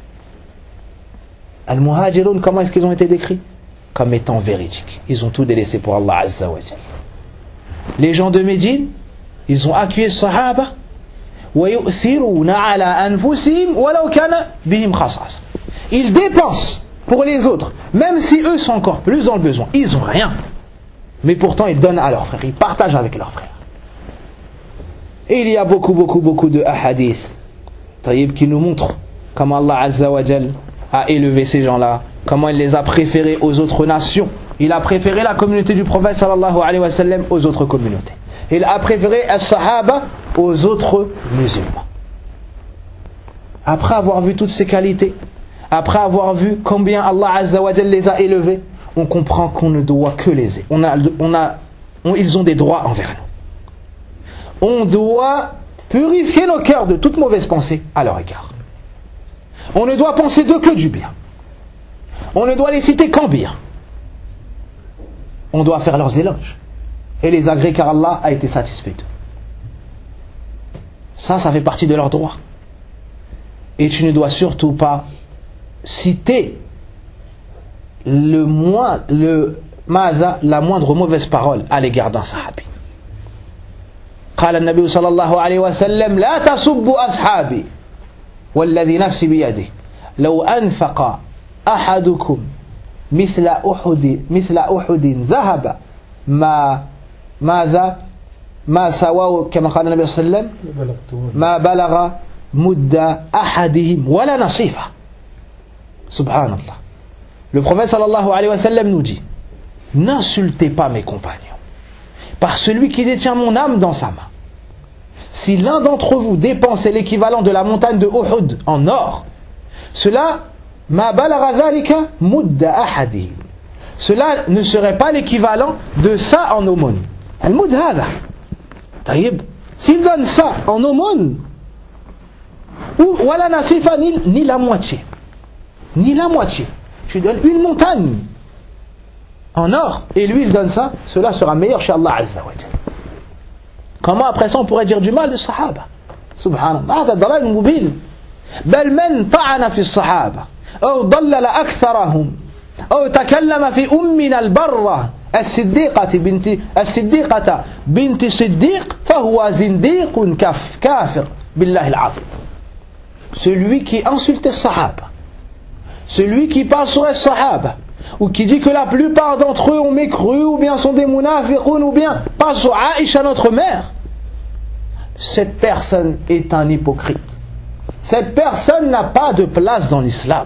Speaker 2: المهاجرون, comment est-ce qu'ils ont été décrits? Comme étant véridiques. Ils ont tout délaissé pour Allah Azza wa Jal. Les gens de Médine, ils ont accueilli les Sahaba. وَيُؤْثِرُونَ عَلَىٰ أَنفُسِهِمْ وَلَوْ كَانَ بِهِمْ خَصَاصَةٌ. Ils dépensent pour les autres, même si eux sont encore plus dans le besoin. Ils n'ont rien. Mais pourtant, ils donnent à leurs frères. Ils partagent avec leurs frères. Et il y a beaucoup, beaucoup, beaucoup de hadiths qui nous montrent comment Allah Azza wa Jal a élevé ces gens-là, comment il les a préférés aux autres nations. Il a préféré la communauté du prophète sallallahu alayhi wa sallam aux autres communautés. Il a préféré as-Sahaba aux autres musulmans. Après avoir vu toutes ces qualités, après avoir vu combien Allah Azza wa Jal les a élevés, on comprend qu'on ne doit que les aider. On a, on a, on, ils ont des droits envers nous. On doit purifier nos cœurs de toute mauvaise pensée à leur égard. On ne doit penser d'eux que du bien. On ne doit les citer qu'en bien. On doit faire leurs éloges et les agréer car Allah a été satisfait d'eux. Ça, ça fait partie de leurs droits. Et tu ne dois surtout pas citer le moins, le, la moindre mauvaise parole à l'égard d'un sahabi. قال النبي صلى الله عليه وسلم لا تسبوا أصحابي والذي نفسي بيده لو أنفق أحدكم مثل أحد مثل أحد ذهب ما ماذا ما سواه كما قال النبي صلى الله عليه وسلم ما بلغ مد أحدهم ولا نصيفه. Subhanallah. Le prophète sallallahu alayhi wa sallam nous dit n'insultez pas mes compagnons par celui qui détient mon âme dans sa main. Si l'un d'entre vous dépensait l'équivalent de la montagne de Uhud en or, cela ma balagha dhalika mudda ahadihim. Cela ne serait pas l'équivalent de ça en aumône. Al-mud hada. Taïb. S'il donne ça en aumône, ou wala nasifa, ni, ni la moitié. Ni la moitié. Tu donnes une montagne en or, et lui il donne ça, cela sera meilleur chez Allah Azza wa Jal. Comment après ça on pourrait dire du mal des Sahaba? Subhanallah, هذا ضلال مبين. بل من طعن في الصحابة أو ضلل أكثرهم أو تكلم في أمنا البرة الصديقة بنت الصديقة بنت صديق فهو زنديق كف كافر بالله العظيم. Celui qui insulte les Sahaba, celui qui parle sur les Sahaba, ou qui dit que la plupart d'entre eux ont mécru, ou bien sont des munafiqun, ou bien parle sur Aïcha notre mère, cette personne est un hypocrite. Cette personne n'a pas de place dans l'islam.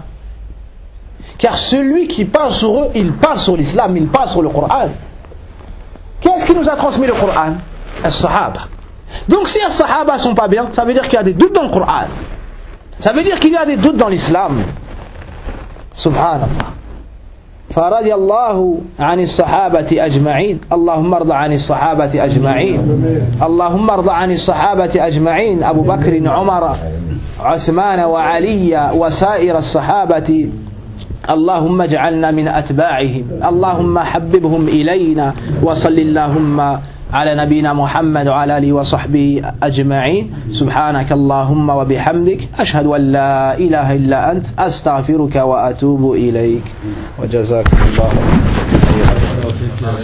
Speaker 2: Car celui qui parle sur eux, il parle sur l'islam, il parle sur le Coran. Qu'est-ce qui nous a transmis le Coran? Les Sahaba. Donc si les Sahaba sont pas bien, ça veut dire qu'il y a des doutes dans le Coran. Ça veut dire qu'il y a des doutes dans l'islam. Subhanallah. فرضي الله عن الصحابة أجمعين اللهم ارض عن الصحابة أجمعين اللهم ارض عن الصحابة أجمعين أبو بكر عمر عثمان وعلي وسائر الصحابة اللهم اجعلنا من أتباعهم اللهم حببهم إلينا وصل اللهم على نبينا محمد وعلى آله وصحبه أجمعين سبحانك اللهم وبحمدك أشهد أن لا إله إلا أنت أستغفرك وأتوب إليك وجزاكم الله خيرا.